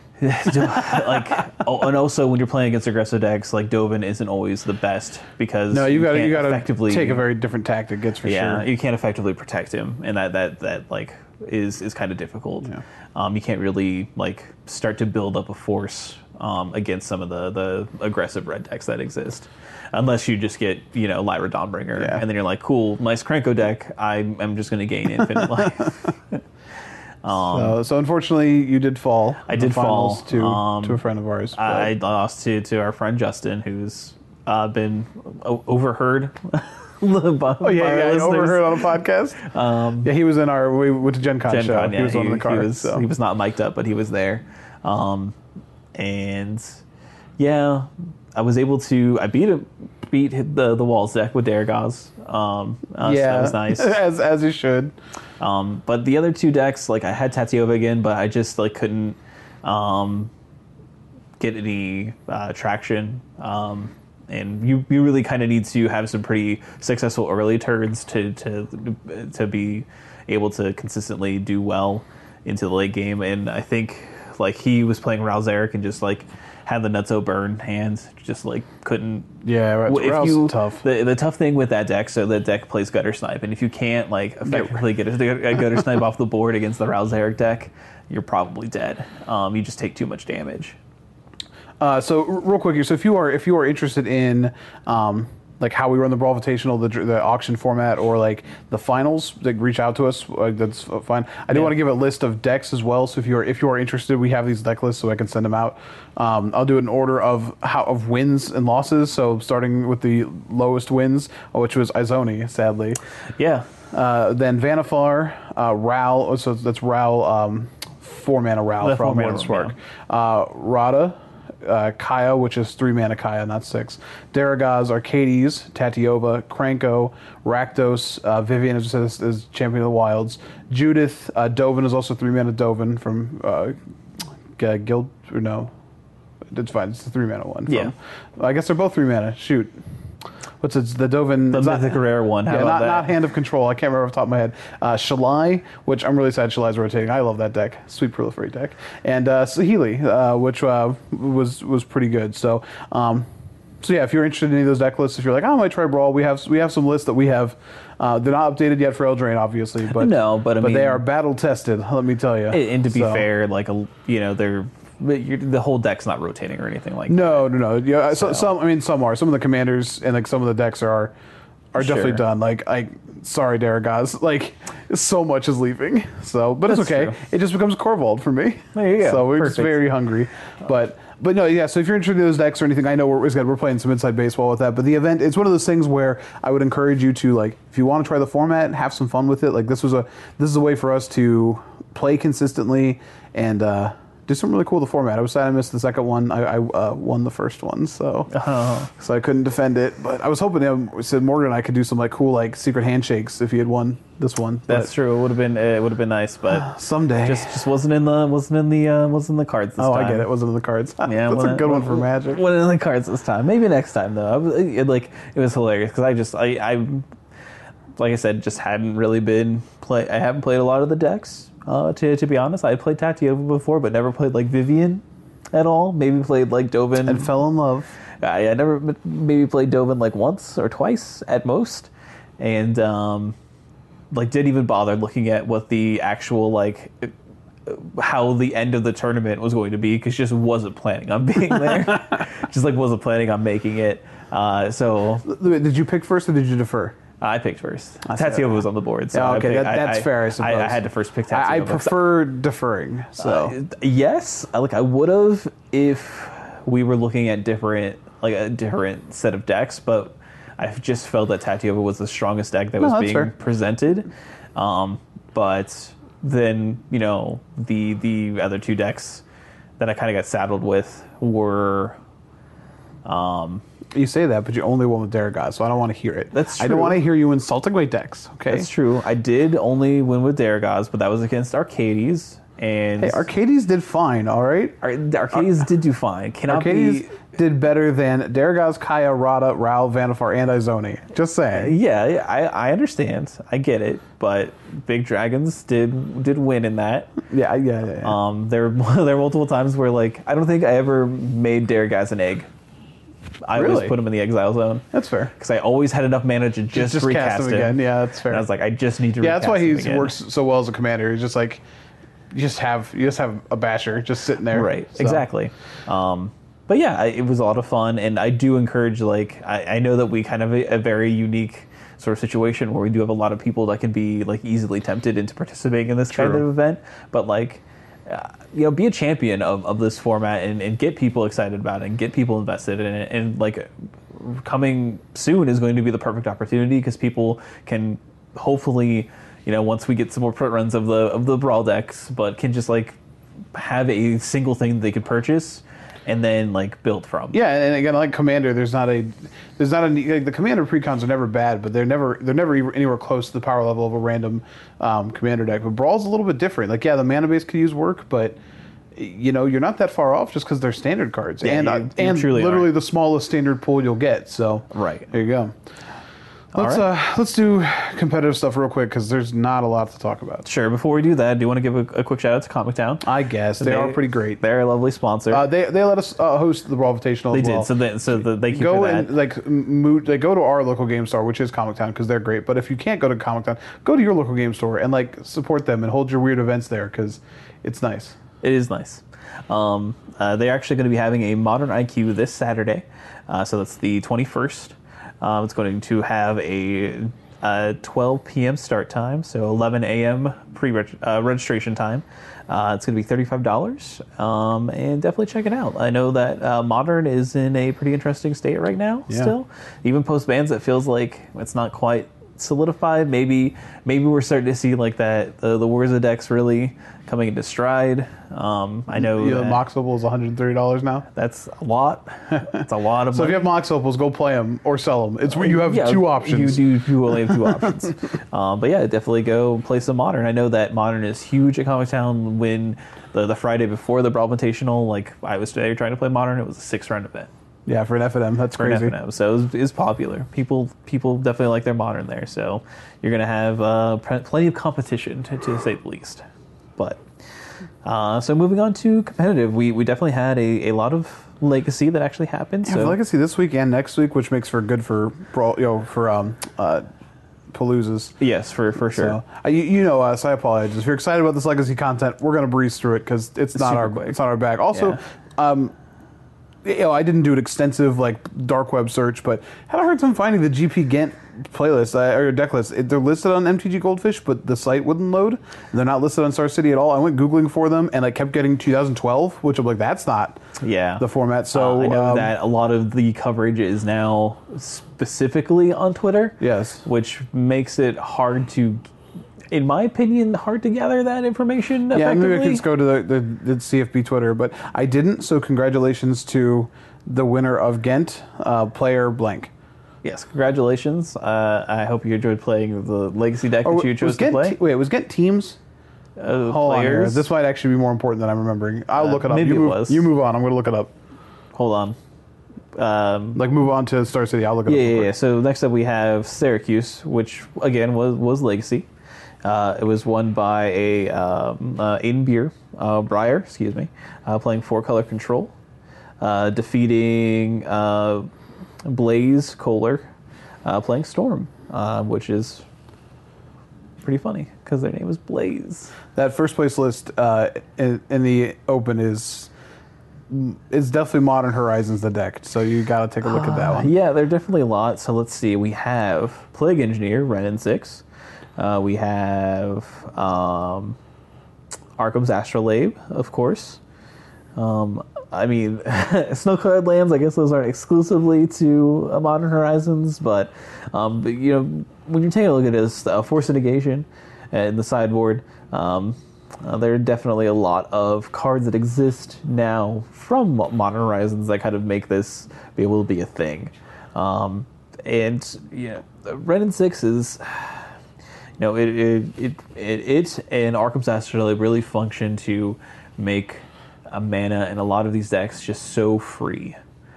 And also when you're playing against aggressive decks, Dovin isn't always the best because you got to take a very different tactic. It's for sure. Yeah, you can't effectively protect him, and that is kind of difficult. Yeah. You can't really like start to build up a force against some of the aggressive red decks that exist, unless you just get Lyra Dawnbringer, and then you're like, cool, nice Krenko deck. I'm just going to gain infinite life. So unfortunately, you did fall. I did fall to a friend of ours. I lost to our friend Justin, who's been overheard. I overheard on a podcast. He was in we went to Gen Con show. Con, he was on the card. He was not mic'd up, but he was there. And yeah, I was able to. I beat the Walls deck with Daragaz. That was nice. as you should. But the other two decks, like I had Tatyova again, but I just like couldn't get any traction. And you really kind of need to have some pretty successful early turns to be able to consistently do well into the late game. And I think like he was playing Ralzeric and just like had the Nutso burn hand, just like couldn't. Yeah, Ral's tough. The tough thing with that deck, so that deck plays Gutter Snipe, and if you can't like effectively get a Gutter Snipe off the board against the Ralzeric deck, you're probably dead. You just take too much damage. So real quick here, so if you are interested in like how we run the Brawl Invitational, the auction format, or like the finals, like reach out to us. That's fine. I do want to give a list of decks as well. So if you are interested, we have these deck lists, so I can send them out. I'll do it in order of wins and losses. So starting with the lowest wins, which was Izoni, sadly. Yeah. Then Vannifar, Ral. So that's Ral, 4-mana Ral from One Spark. Rada. Kaya, which is 3-mana Kaya, not 6. Daragaz, Arcades, Tatyova, Krenko, Rakdos, Vivian is Champion of the Wilds. Judith, Dovin is also 3-mana Dovin from Guild, or no. It's fine, it's the 3-mana one. Yeah. I guess they're both 3-mana. Shoot. What's it? The Dovin. The Mythic Rare one. How about that? Not Hand of Control. I can't remember off the top of my head. Shalai, which I'm really sad Shalai's rotating. I love that deck. Sweet Proliferate deck. And Saheeli, which was pretty good. So, yeah, if you're interested in any of those deck lists, if you're like, I might try Brawl, we have some lists that we have. They're not updated yet for Eldraine, obviously, but I mean, they are battle tested. Let me tell you. And to be fair, like they're. The whole deck's not rotating or anything like that. No. Yeah, so some are. Some of the commanders and like some of the decks are definitely done. Like sorry, Daragaz. Like so much is leaving. So, but it's okay. True. It just becomes Korvold for me. There you go. So we're just very hungry. But no, yeah. So if you're interested in those decks or anything, I know we're playing some inside baseball with that. But the event, it's one of those things where I would encourage you to like, if you want to try the format, have some fun with it. Like this is a way for us to play consistently and. Do something really cool with the format. I was sad I missed the second one. I won the first one, so I couldn't defend it. But I was hoping Morgan and I could do some like cool like secret handshakes if he had won this one. That's true. It would have been nice, but someday just wasn't in the cards this time. I get it. Wasn't in the cards. Yeah, that's a good one for Magic. Wasn't in the cards this time. Maybe next time though. It was hilarious because I like I said, just hadn't really I haven't played a lot of the decks. To be honest, I played Tatyova before, but never played like Vivian at all. Maybe played like Dovin and fell in love. I never maybe played Dovin like once or twice at most, and didn't even bother looking at what the actual like how the end of the tournament was going to be because just wasn't planning on being there. Just like wasn't planning on making it. So did you pick first or did you defer? I picked first. Tatyova was on the board. So that's fair, I suppose. I had to first pick Tatyova. I prefer deferring. So yes, I would have if we were looking at a different set of decks, but I just felt that Tatyova was the strongest deck that was being presented. But then the other two decks that I kind of got saddled with were. You say that, but you only won with Daragaz, so I don't want to hear it. That's true. I don't want to hear you insulting my decks, okay? That's true. I did only win with Daragaz, but that was against Arcades. And hey, Arcades did fine, all right? Arcades did do fine. Arcades did better than Daragaz, Kaya, Rada, Ral, Vannifar, and Izoni. Just saying. Yeah, I understand. I get it. But Big Dragons did win in that. Yeah. There were multiple times where, like, I don't think I ever made Daragaz an egg. I always Really? put him in the exile zone. That's fair. Because I always had enough mana to just recast cast him him again. Yeah, that's fair. And I was like, I just need to. Yeah, that's recast why him he again. works so well as a commander. He's just like, you just have a basher just sitting there. Right. So. Exactly. But yeah, it was a lot of fun, and I do encourage. Like, I know that we kind of a very unique sort of situation where we do have a lot of people that can be like easily tempted into participating in this kind of event, but like. Be a champion of this format and get people excited about it and get people invested in it. And like coming soon is going to be the perfect opportunity because people can hopefully, once we get some more print runs of the Brawl decks, but can just like have a single thing that they could purchase and then like build from. Yeah, and again, like Commander, there's not a like, the Commander precons are never bad, but they're never anywhere close to the power level of a random Commander deck. But Brawl's a little bit different. Like, yeah, the mana base could use work, but you're not that far off just because they're standard cards, Yeah, and you truly literally are. the smallest standard pool you'll get. So Right. there you go. Let's do competitive stuff real quick because there's not a lot to talk about. Sure. Before we do that, I do want to give a quick shout out to Comic Town. I guess they are pretty great. They're a lovely sponsor. They let us host the Brawl Invitational. They as did. well. So thank you Go for that. and go to our local game store, which is Comic Town, because they're great. But if you can't go to Comic Town, go to your local game store and like support them and hold your weird events there because it's nice. It is nice. They're actually going to be having a Modern IQ this Saturday. So that's the 21st. It's going to have a 12 p.m. start time, so 11 a.m. registration time. It's going to be $35, and definitely check it out. I know that Modern is in a pretty interesting state right now. Yeah. Still, even post bans, it feels like it's not quite solidified. Maybe we're starting to see like that the Wurza decks really coming into stride. I know The that Mox Opal is $130 now. that's a lot. It's a lot of So if money. you have Mox Opals, go play them or sell them. It's where you have two options. You only have two options. But yeah, definitely go play some Modern. I know that Modern is huge at Comic Town. When the Friday before the Brawl Invitational, like I was today trying to play Modern, it was a 6-round event Yeah, for an FNM, that's for an crazy. FNM. So it was popular. People definitely like their Modern there. So you're gonna have plenty of competition to say the least. But so moving on to competitive, we definitely had a lot of Legacy that actually happened. Yeah, So Legacy this week and next week, which makes for good for Brawl, for Paloozas. yes, for sure. So, you know us. I apologize. If you're excited about this Legacy content, we're gonna breeze through it because it's not super our quick. it's not our bag. Also, I didn't do an extensive like dark web search, but had a hard time finding the GP Ghent playlist or deck list. They're listed on MTG Goldfish, but the site wouldn't load. They're not listed on Star City at all. I went googling for them, and I kept getting 2012, which I'm like, that's not the format. So I know that a lot of the coverage is now specifically on Twitter. Yes. Which makes it hard to, in my opinion, hard to gather that information Yeah, effectively. maybe I could just go to the CFB Twitter, but I didn't. So congratulations to the winner of Ghent, player blank. Yes, congratulations. I hope you enjoyed playing the Legacy deck that you chose to play. Wait, was Ghent teams? Hold on here. Players. This might actually be more important than I'm remembering. I'll look it up. maybe You it move, was. You move on. I'm going to look it up. Hold on. Like move on to Star City. I'll look it up. real Yeah. quick. So next up we have Syracuse, which again was Legacy. It was won by a Aiden Beer, Breyer, playing 4-color control, defeating Blaze Kohler, playing Storm, which is pretty funny because their name is Blaze. That first place list in the open is definitely Modern Horizons the deck. So you got to take a look at that one. Yeah, there are definitely a lot. So let's see. We have Plague Engineer, Renin 6. We have Arkham's Astrolabe, of course. I mean, Snowcloud Lands, I guess those aren't exclusively to Modern Horizons, but when you're taking a look at this, Force of Negation in the sideboard, there are definitely a lot of cards that exist now from Modern Horizons that kind of make this be able to be a thing. Renin 6 is... it and Arkham's Astrolabe really function to make a mana in a lot of these decks just so free,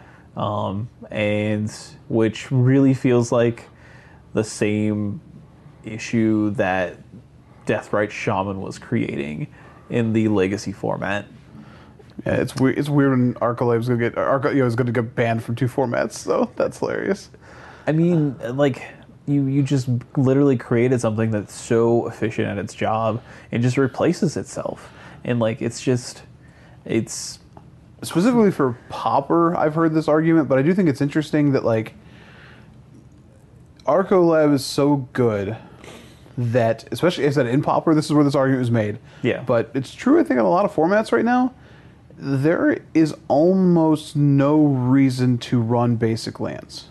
and which really feels like the same issue that Deathrite Shaman was creating in the Legacy format. Yeah, it's weird. It's weird when Arcalive's gonna get is gonna get banned from 2 formats. So that's hilarious. I mean, like you just literally created something that's so efficient at its job and just replaces itself, and like it's Specifically for Pauper, I've heard this argument, but I do think it's interesting that like Arcolab is so good that, especially as I said in Pauper, this is where this argument was made. Yeah. But it's true, I think, in a lot of formats right now, there is almost no reason to run basic lands.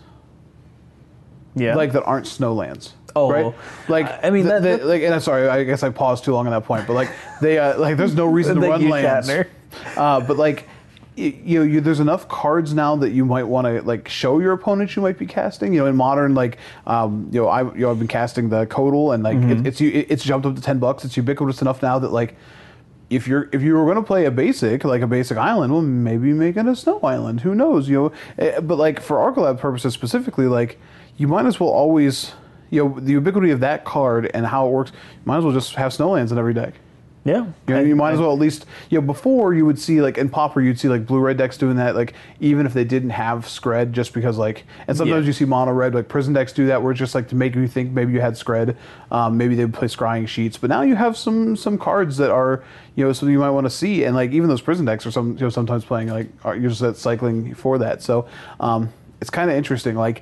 Yeah. Like that aren't snow lands. Oh, right. Like I mean, like, and I'm sorry, I guess I paused too long on that point, but like they like there's no reason to run lands. But like there's enough cards now that you might want to like show your opponents you might be casting. You know, in Modern, like I've been casting the Codal, and like it's jumped up to $10. It's ubiquitous enough now that like if you were going to play a basic island, well, maybe make it a snow island. Who knows? You know, but like for Arcolab purposes specifically, like you might as well always, the ubiquity of that card and how it works, you might as well just have snowlands in every deck. Yeah. You might as well at least, before you would see, like, in Pauper, you'd see, like, blue-red decks doing that, like, even if they didn't have Scred, just because, like, and sometimes you see mono-red, like, prison decks do that, where it's just, like, to make you think maybe you had Scred, maybe they would play Scrying Sheets, but now you have some cards that are, something you might want to see, and, like, even those prison decks are sometimes playing, like, you're just cycling for that, so it's kind of interesting, like,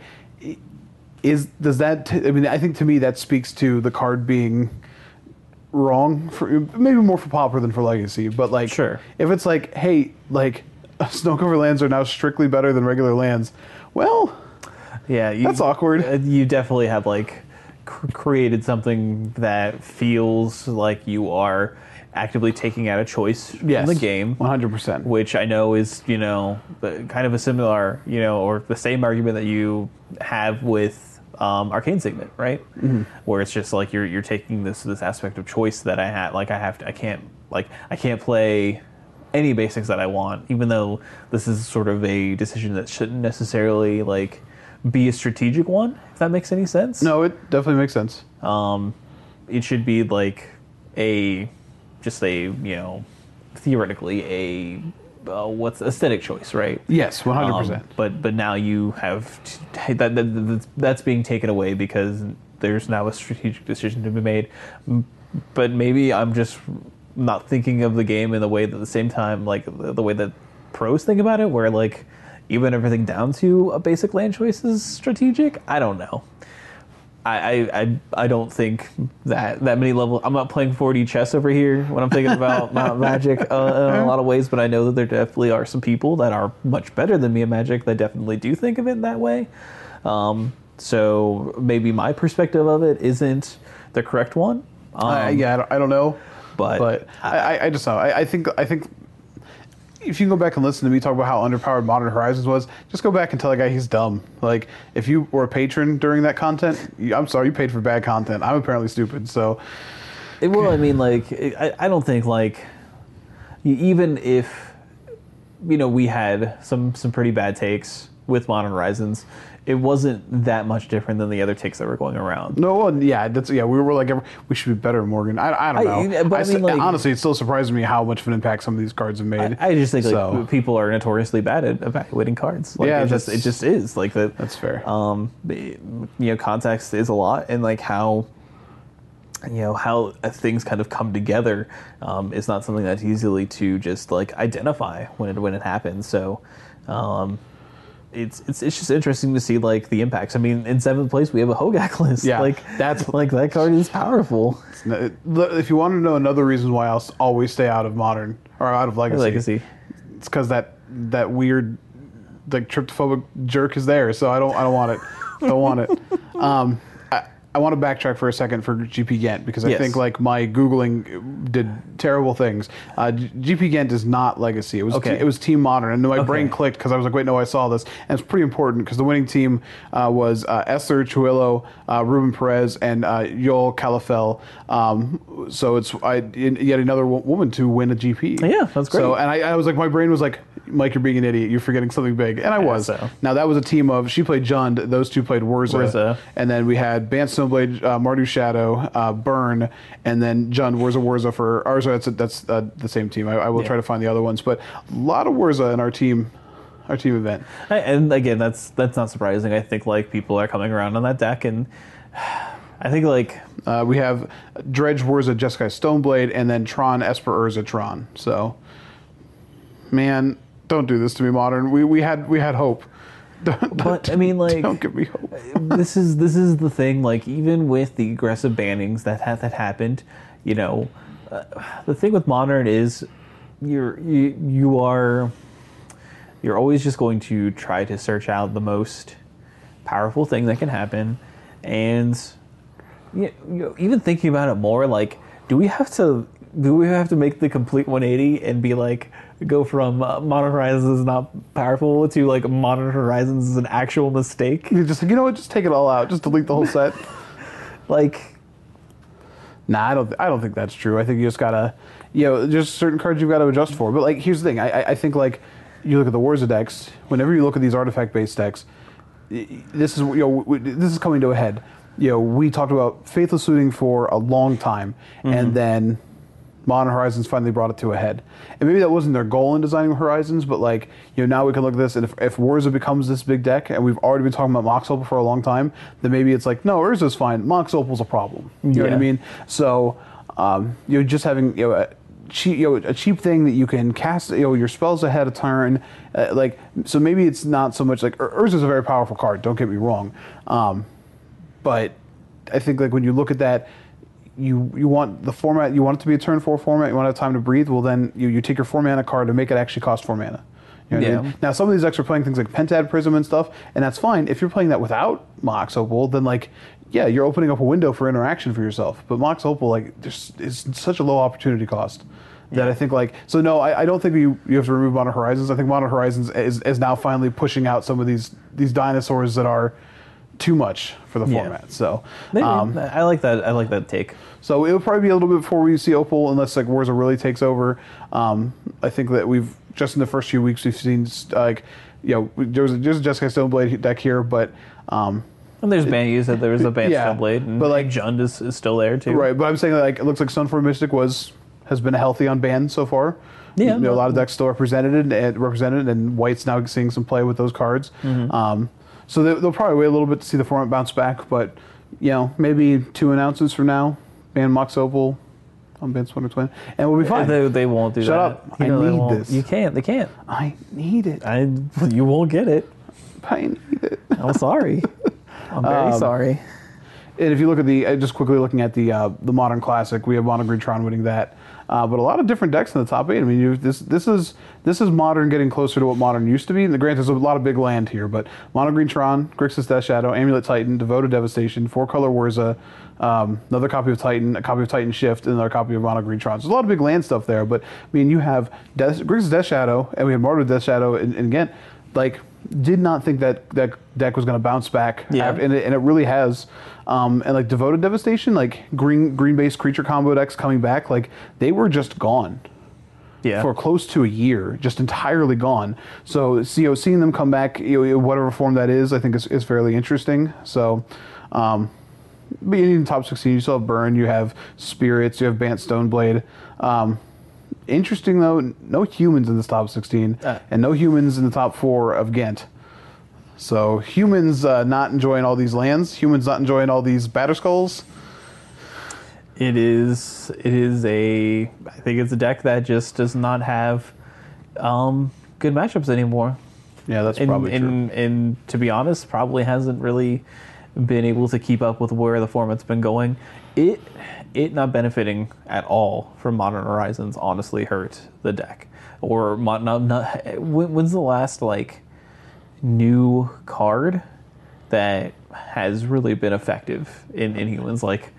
I think to me that speaks to the card being wrong, for maybe more for Pauper than for Legacy, but like sure, if it's like, hey, like snow cover lands are now strictly better than regular lands, well, yeah, that's awkward. You definitely have like created something that feels like you are actively taking out a choice from the game, 100%, which I know is kind of a similar or the same argument that you have with Arcane Signet, right? Mm-hmm. Where it's just like you're taking this aspect of choice that I have. Like I can't play any basics that I want, even though this is sort of a decision that shouldn't necessarily like be a strategic one. If that makes any sense. No, it definitely makes sense. It should be like theoretically a what's aesthetic choice, right? Yes, 100%. But now you have that's being taken away because there's now a strategic decision to be made. But maybe I'm just not thinking of the game in the way that at the same time, like the way that pros think about it, where like even everything down to a basic land choice is strategic. I don't know. I don't think that many levels. I'm not playing 4D chess over here when I'm thinking about Magic in a lot of ways, but I know that there definitely are some people that are much better than me at Magic that definitely do think of it that way. So maybe my perspective of it isn't the correct one. I don't know, but I just know. I think if you can go back and listen to me talk about how underpowered Modern Horizons was, just go back and tell a guy he's dumb. Like, if you were a patron during that content, I'm sorry, you paid for bad content. I'm apparently stupid, so... Well, I mean, like, I don't think, like, even if, we had some pretty bad takes with Modern Horizons, it wasn't that much different than the other takes that were going around. No, we were like, we should be better, Morgan. I don't know. But I mean, honestly, it still surprises me how much of an impact some of these cards have made. I just think like people are notoriously bad at evaluating cards. Like, it just is like that. That's fair. Context is a lot, and like how things kind of come together is not something that's easily to just like identify when it happens. So. It's just interesting to see like the impacts. I mean, in 7th place we have a Hogak list. Yeah, like that's like that card is powerful. If you want to know another reason why I'll always stay out of Modern or out of Legacy, it's because that weird like tryptophobic jerk is there. So I don't want it. Don't want it. I want to backtrack for a second for GP Ghent because I think like my Googling did terrible things. GP Ghent is not Legacy. It was it was Team Modern, and my brain clicked because I was like, wait, no, I saw this, and it's pretty important because the winning team was Esther Chuilo, Ruben Perez, and Yoel Calafel. So it's yet another woman to win a GP. Yeah, that's great. So, and I was like, my brain was like, Mike, you're being an idiot. You're forgetting something big. And I was. So. Now, that was a team of, she played Jund, those two played Wurza. And then we had Bant Stoneblade, Mardu Shadow, Burn, and then Jund, Wurza for, or sorry, that's the same team. I will try to find the other ones. But a lot of Wurza in our team event. And again, that's not surprising. I think like people are coming around on that deck, and I think like we have Dredge, Wurza, Jeskai Stoneblade, and then Tron, Esper, Urza, Tron. So, man, don't do this to me, Modern. We had hope. But I mean, like, don't give me hope. this is the thing. Like, even with the aggressive bannings that happened, you know, the thing with Modern is you're always just going to try to search out the most powerful thing that can happen. And even thinking about it more, like, do we have to make the complete 180 and be like, go from Modern Horizons is not powerful to like Modern Horizons is an actual mistake? You're just like, you know what, just take it all out, just delete the whole set. Like, nah, I don't think that's true. I think you just gotta, just certain cards you've got to adjust for. But like, here's the thing, I think like, you look at the Wurza decks, whenever you look at these artifact-based decks, this is this is coming to a head. We talked about Faithless Looting for a long time, and then Modern Horizons finally brought it to a head. And maybe that wasn't their goal in designing Horizons, but like, now we can look at this, and if Wurza becomes this big deck, and we've already been talking about Mox Opal for a long time, then maybe it's like, no, Urza's fine, Mox Opal's a problem. You know what I mean? So, just having, a cheap thing that you can cast, your spells ahead of turn, so maybe it's not so much like Urza's a very powerful card. Don't get me wrong, but I think like when you look at that, you want the format, you want it to be a turn 4 format. You want to have time to breathe. Well, then you take your 4 mana card and make it actually cost 4 mana. You know what I mean? Now some of these decks are playing things like Pentad Prism and stuff, and that's fine. If you're playing that without Mox Opal, then like, yeah, you're opening up a window for interaction for yourself. But Mox Opal, like, is such a low opportunity cost. That I think like, so no, I don't think you have to remove Modern Horizons. I think Modern Horizons is now finally pushing out some of these dinosaurs that are too much for the format. So I like that. I like that take. So it'll probably be a little bit before we see Opal, unless like Wurza really takes over. I think that we've just in the first few weeks we've seen like, there's a Jeskai Stoneblade deck here, but. And there's Ban. There was a Ban Stoneblade, and but like Jund is still there too. Right, but I'm saying like it looks like Stoneforge Mystic has been healthy on ban so far. Yeah, a lot of decks still represented, and White's now seeing some play with those cards. So they'll probably wait a little bit to see the format bounce back, but maybe 2 announcements from now, ban Mox Opal on Ban Splinter Twin, and we'll be fine. They won't do that. Shut up! I need this. You can't. They can't. I need it. You won't get it. I need it. I'm sorry. I'm very sorry. And if you look at just quickly looking at the Modern Classic, we have Mono Green Tron winning that. But a lot of different decks in the top 8. I mean, this is Modern getting closer to what Modern used to be. And granted, there's a lot of big land here, but Mono Green Tron, Grixis Death Shadow, Amulet Titan, Devoted Devastation, 4-color Wurza, another copy of Titan, a copy of Titan Shift, and another copy of Mono Green Tron. So there's a lot of big land stuff there. But I mean, you have Grixis Death Shadow, and we have Mardu Death Shadow, and again, like, did not think that deck was going to bounce back, and it really has. And like Devoted Devastation, like green based creature combo decks coming back, like they were just gone. For close to a year, just entirely gone. So seeing them come back, whatever form that is, I think is fairly interesting. So, but in the top 16, you still have Burn, you have Spirits, you have Bant Stoneblade. Interesting though, no humans in this top 16, and no humans in the top 4 of Ghent. So humans not enjoying all these lands, humans not enjoying all these Batterskulls. I think it's a deck that just does not have good matchups anymore. Yeah, that's probably true. And to be honest, probably hasn't really been able to keep up with where the format's been going. It not benefiting at all from Modern Horizons honestly hurt the deck. Or when's the last like new card that has really been effective in humans? Like,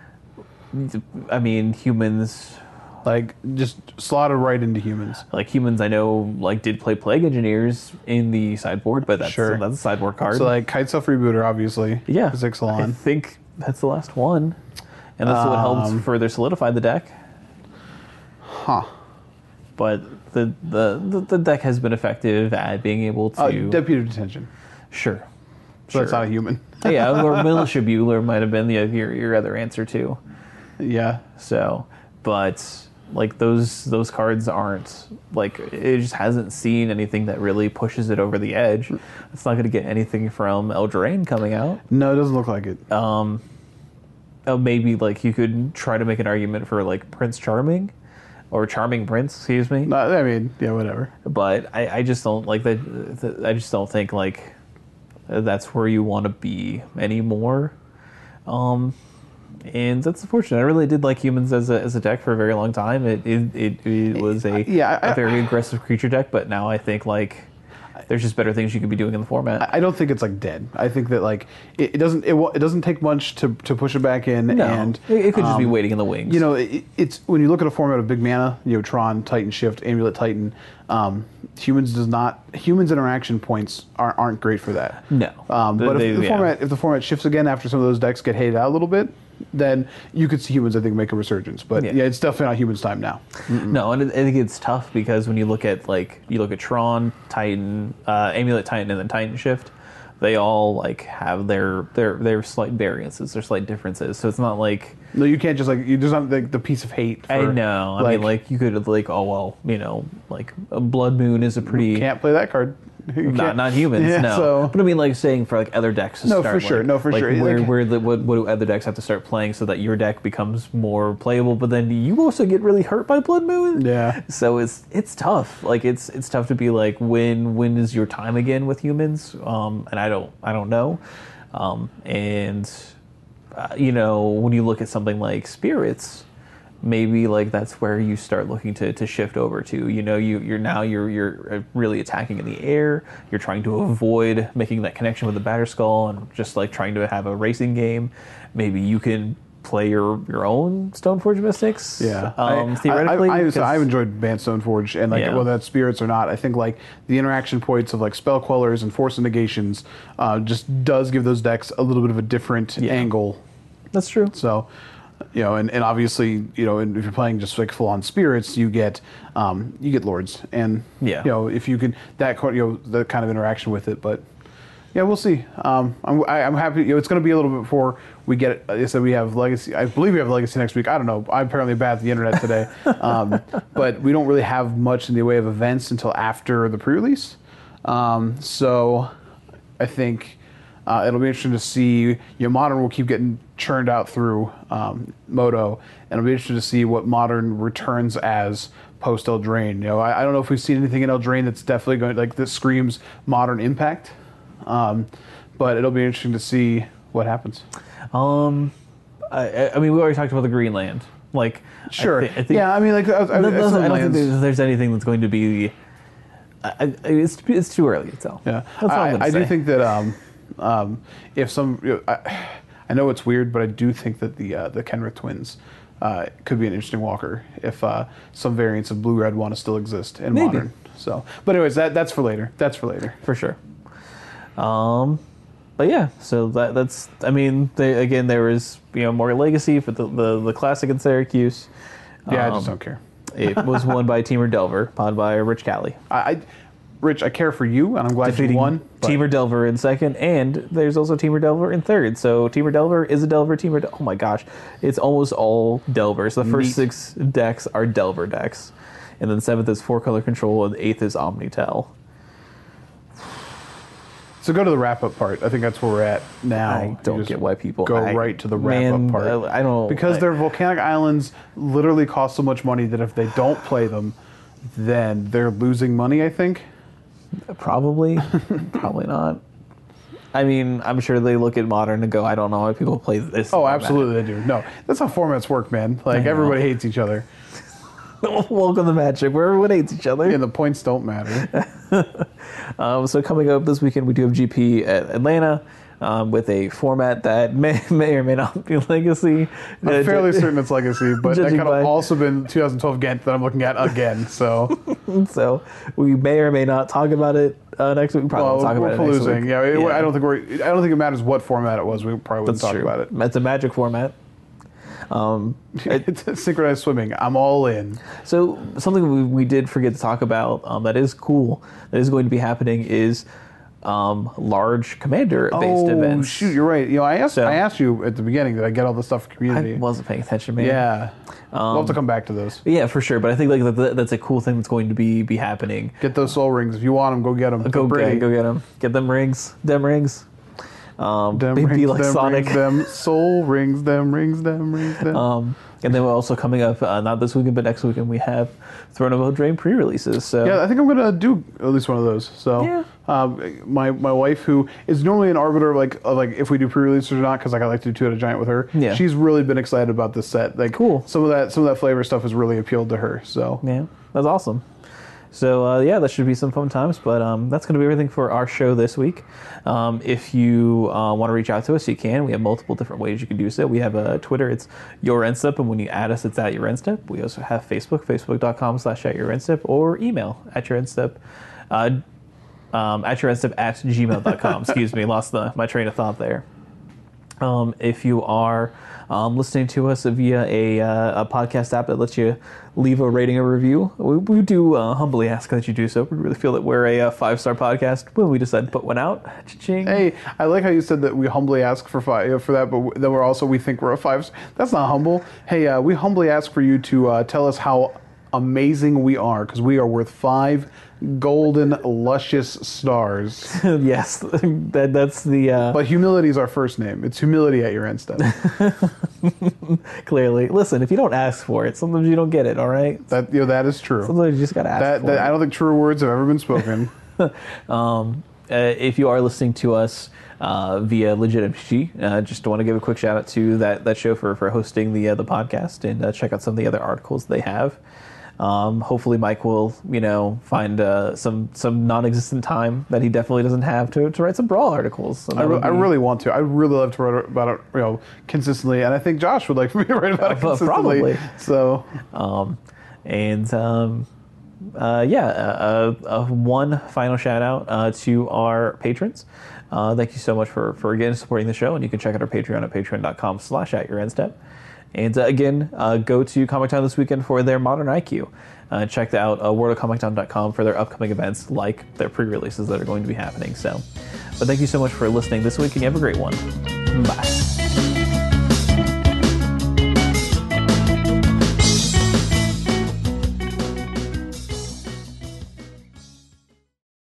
I mean, humans like just slotted right into humans. Like humans, I know like did play Plague Engineers in the sideboard, but that's a sideboard card. So like Kitesail Freebooter, obviously. Yeah, Ixalan. I think that's the last one. and that's what helps further solidify the deck. Huh. But the deck has been effective at being able to Deputy Detention. Sure. So that's not a human. Yeah, or Militia Bueller might have been your other answer too. Yeah. So, but like those cards aren't like, it just hasn't seen anything that really pushes it over the edge. It's not going to get anything from Eldraine coming out. No, it doesn't look like it. Maybe like you could try to make an argument for like Prince Charming, or Charming Prince, excuse me. No, I mean, yeah, whatever. But I just don't like that. I just don't think like that's where you want to be anymore. And that's unfortunate. I really did like humans as a deck for a very long time. It was a very aggressive creature deck, but now I think like there's just better things you could be doing in the format. I don't think it's like dead. I think that like it doesn't take much to push it back in. No, and it could just be waiting in the wings. You know, it's when you look at a format of big mana, you know, Tron, Titan Shift, Amulet Titan. Humans interaction points aren't great for that. No, but if the format shifts again after some of those decks get hated out a little bit, then you could see humans, I think, make a resurgence. But yeah, it's definitely not humans' time now. No, and I think it's tough because when you look at Tron, Titan, Amulet Titan, and then Titan Shift, they all like have their slight variances, their slight differences. So it's not like you can't just like there's not like the piece of hate. I know. I mean, like you could like like a Blood Moon is a pretty you can't play that card. Not humans, yeah, no. So. But I mean, like saying for like other decks to no, start. For sure. What do other decks have to start playing so that your deck becomes more playable? But then you also get really hurt by Blood Moon. Yeah. So it's tough. Like it's tough to be like when is your time again with humans? And I don't know. When you look at something like Spirits, maybe like that's where you start looking to shift over to. You know, you're really attacking in the air. You're trying to avoid making that connection with the Batterskull and just like trying to have a racing game. Maybe you can play your own Stoneforge Mystics. Yeah, theoretically. I've enjoyed Banned Stoneforge, and like whether that's Spirits or not, I think like the interaction points of like Spell Quellers and Force of Negations just does give those decks a little bit of a different angle. That's true. So. You know, and obviously, you know, if you're playing just like full on Spirits, you get Lords, and you know, if you can the kind of interaction with it, but yeah, we'll see. I'm happy. You know, it's going to be a little bit before we get it. Like I said, we have Legacy. I believe we have Legacy next week. I don't know. I'm apparently bad at the internet today, but we don't really have much in the way of events until after the pre-release. So I think. It'll be interesting to see. Modern will keep getting churned out through Moto, and it'll be interesting to see what Modern returns as post Eldraine. You know, I don't know if we've seen anything in Eldraine that's definitely going that screams Modern impact, but it'll be interesting to see what happens. I mean, we already talked about the Greenland. Like, sure, I think, yeah. I mean, like, I don't think there's anything that's going to be. It's too early to tell. Yeah, I do think that. If some, I know it's weird, but I do think that the Kenrith twins could be an interesting walker if some variants of blue-red want to still exist in Modern. So, but anyways, that's for later. That's for later for sure. But yeah, so that's. I mean, there was more Legacy for the classic in Syracuse. Yeah, I just don't care. It was won by Teamer Delver, powered by Rich Cali. Rich, I care for you, and I'm glad you won. Teamer Delver in second, and there's also Teamer Delver in third. So Teamer Delver is a Delver. Oh my gosh, it's almost all Delvers. The first 6 decks are Delver decks, and then 7th is 4-color control, and 8th is Omnitel. So go to the wrap-up part. I think that's where we're at now. I don't get why people go right to the wrap-up part. I don't because their volcanic islands literally cost so much money that if they don't play them, then they're losing money. I think. Probably not. I mean, I'm sure they look at Modern and go, I don't know why people play this. Oh, absolutely they do. No, that's how formats work, man. Like, everybody hates each other. Welcome to Magic, where everyone hates each other. Yeah, the points don't matter. So coming up this weekend, we do have GP at Atlanta. With a format that may or may not be Legacy. I'm fairly certain it's Legacy, but that could have also been 2012 Ghent that I'm looking at again. So, so we may or may not talk about it next week. We probably won't talk about it next week. Yeah, I don't think it matters what format it was. We probably wouldn't talk about it. It's a Magic format. It's synchronized swimming. I'm all in. So something we did forget to talk about that is cool, that is going to be happening is large commander-based events. Oh, shoot, you're right. I asked you at the beginning, did I get all the stuff for community? I wasn't paying attention, man. Yeah. We'll have to come back to those. Yeah, for sure. But I think that's a cool thing that's going to be happening. Get those soul rings. If you want them, go get them. Go get them. Get them rings. Them rings. Be like Sonic. Rings, them soul rings, them rings, them rings, them. And then we're also coming up, not this weekend, but next weekend, we have Throne of Eldraine pre-releases. So yeah, I think I'm gonna do at least one of those. So yeah. My wife, who is normally an arbiter of if we do pre-releases or not, because I like to do Two Headed Giant with her. Yeah. She's really been excited about this set. Cool. Some of that flavor stuff has really appealed to her. So yeah, that's awesome. So, that should be some fun times, but that's going to be everything for our show this week. If you want to reach out to us, you can. We have multiple different ways you can do so. We have Twitter, it's YourEndstep, and when you add us, it's at YourEndstep. We also have Facebook, facebook.com/@YourEndstep, or email at YourEndstep, @YourEndstep@gmail.com. Excuse me, lost my train of thought there. If you are listening to us via a podcast app that lets you leave a rating or review, we do humbly ask that you do so. We really feel that we're a 5-star podcast when we decide to put one out. Cha-ching. Hey, I like how you said that we humbly ask for that, but then we think we're a 5. That's not humble. Hey, we humbly ask for you to tell us how amazing we are, because we are worth 5 golden, luscious stars. Yes, that's the... But humility is our first name. It's humility at your end step. Clearly. Listen, if you don't ask for it, sometimes you don't get it, all right? That is true. Sometimes you just got to ask for it. I don't think truer words have ever been spoken. If you are listening to us via Legit MTG, just want to give a quick shout out to that show for hosting the podcast, and check out some of the other articles they have. Hopefully Mike will, find some non-existent time that he definitely doesn't have to write some Brawl articles. I really want to. I really love to write about it, consistently, and I think Josh would like for me to write about it consistently. Probably. So, one final shout out to our patrons. Thank you so much for again supporting the show, and you can check out our Patreon at patreon.com/@YourEndstep. And again, go to Comic Town this weekend for their Modern IQ. Check out worldofcomictown.com for their upcoming events, like their pre-releases that are going to be happening. But thank you so much for listening this week, and you have a great one. Bye.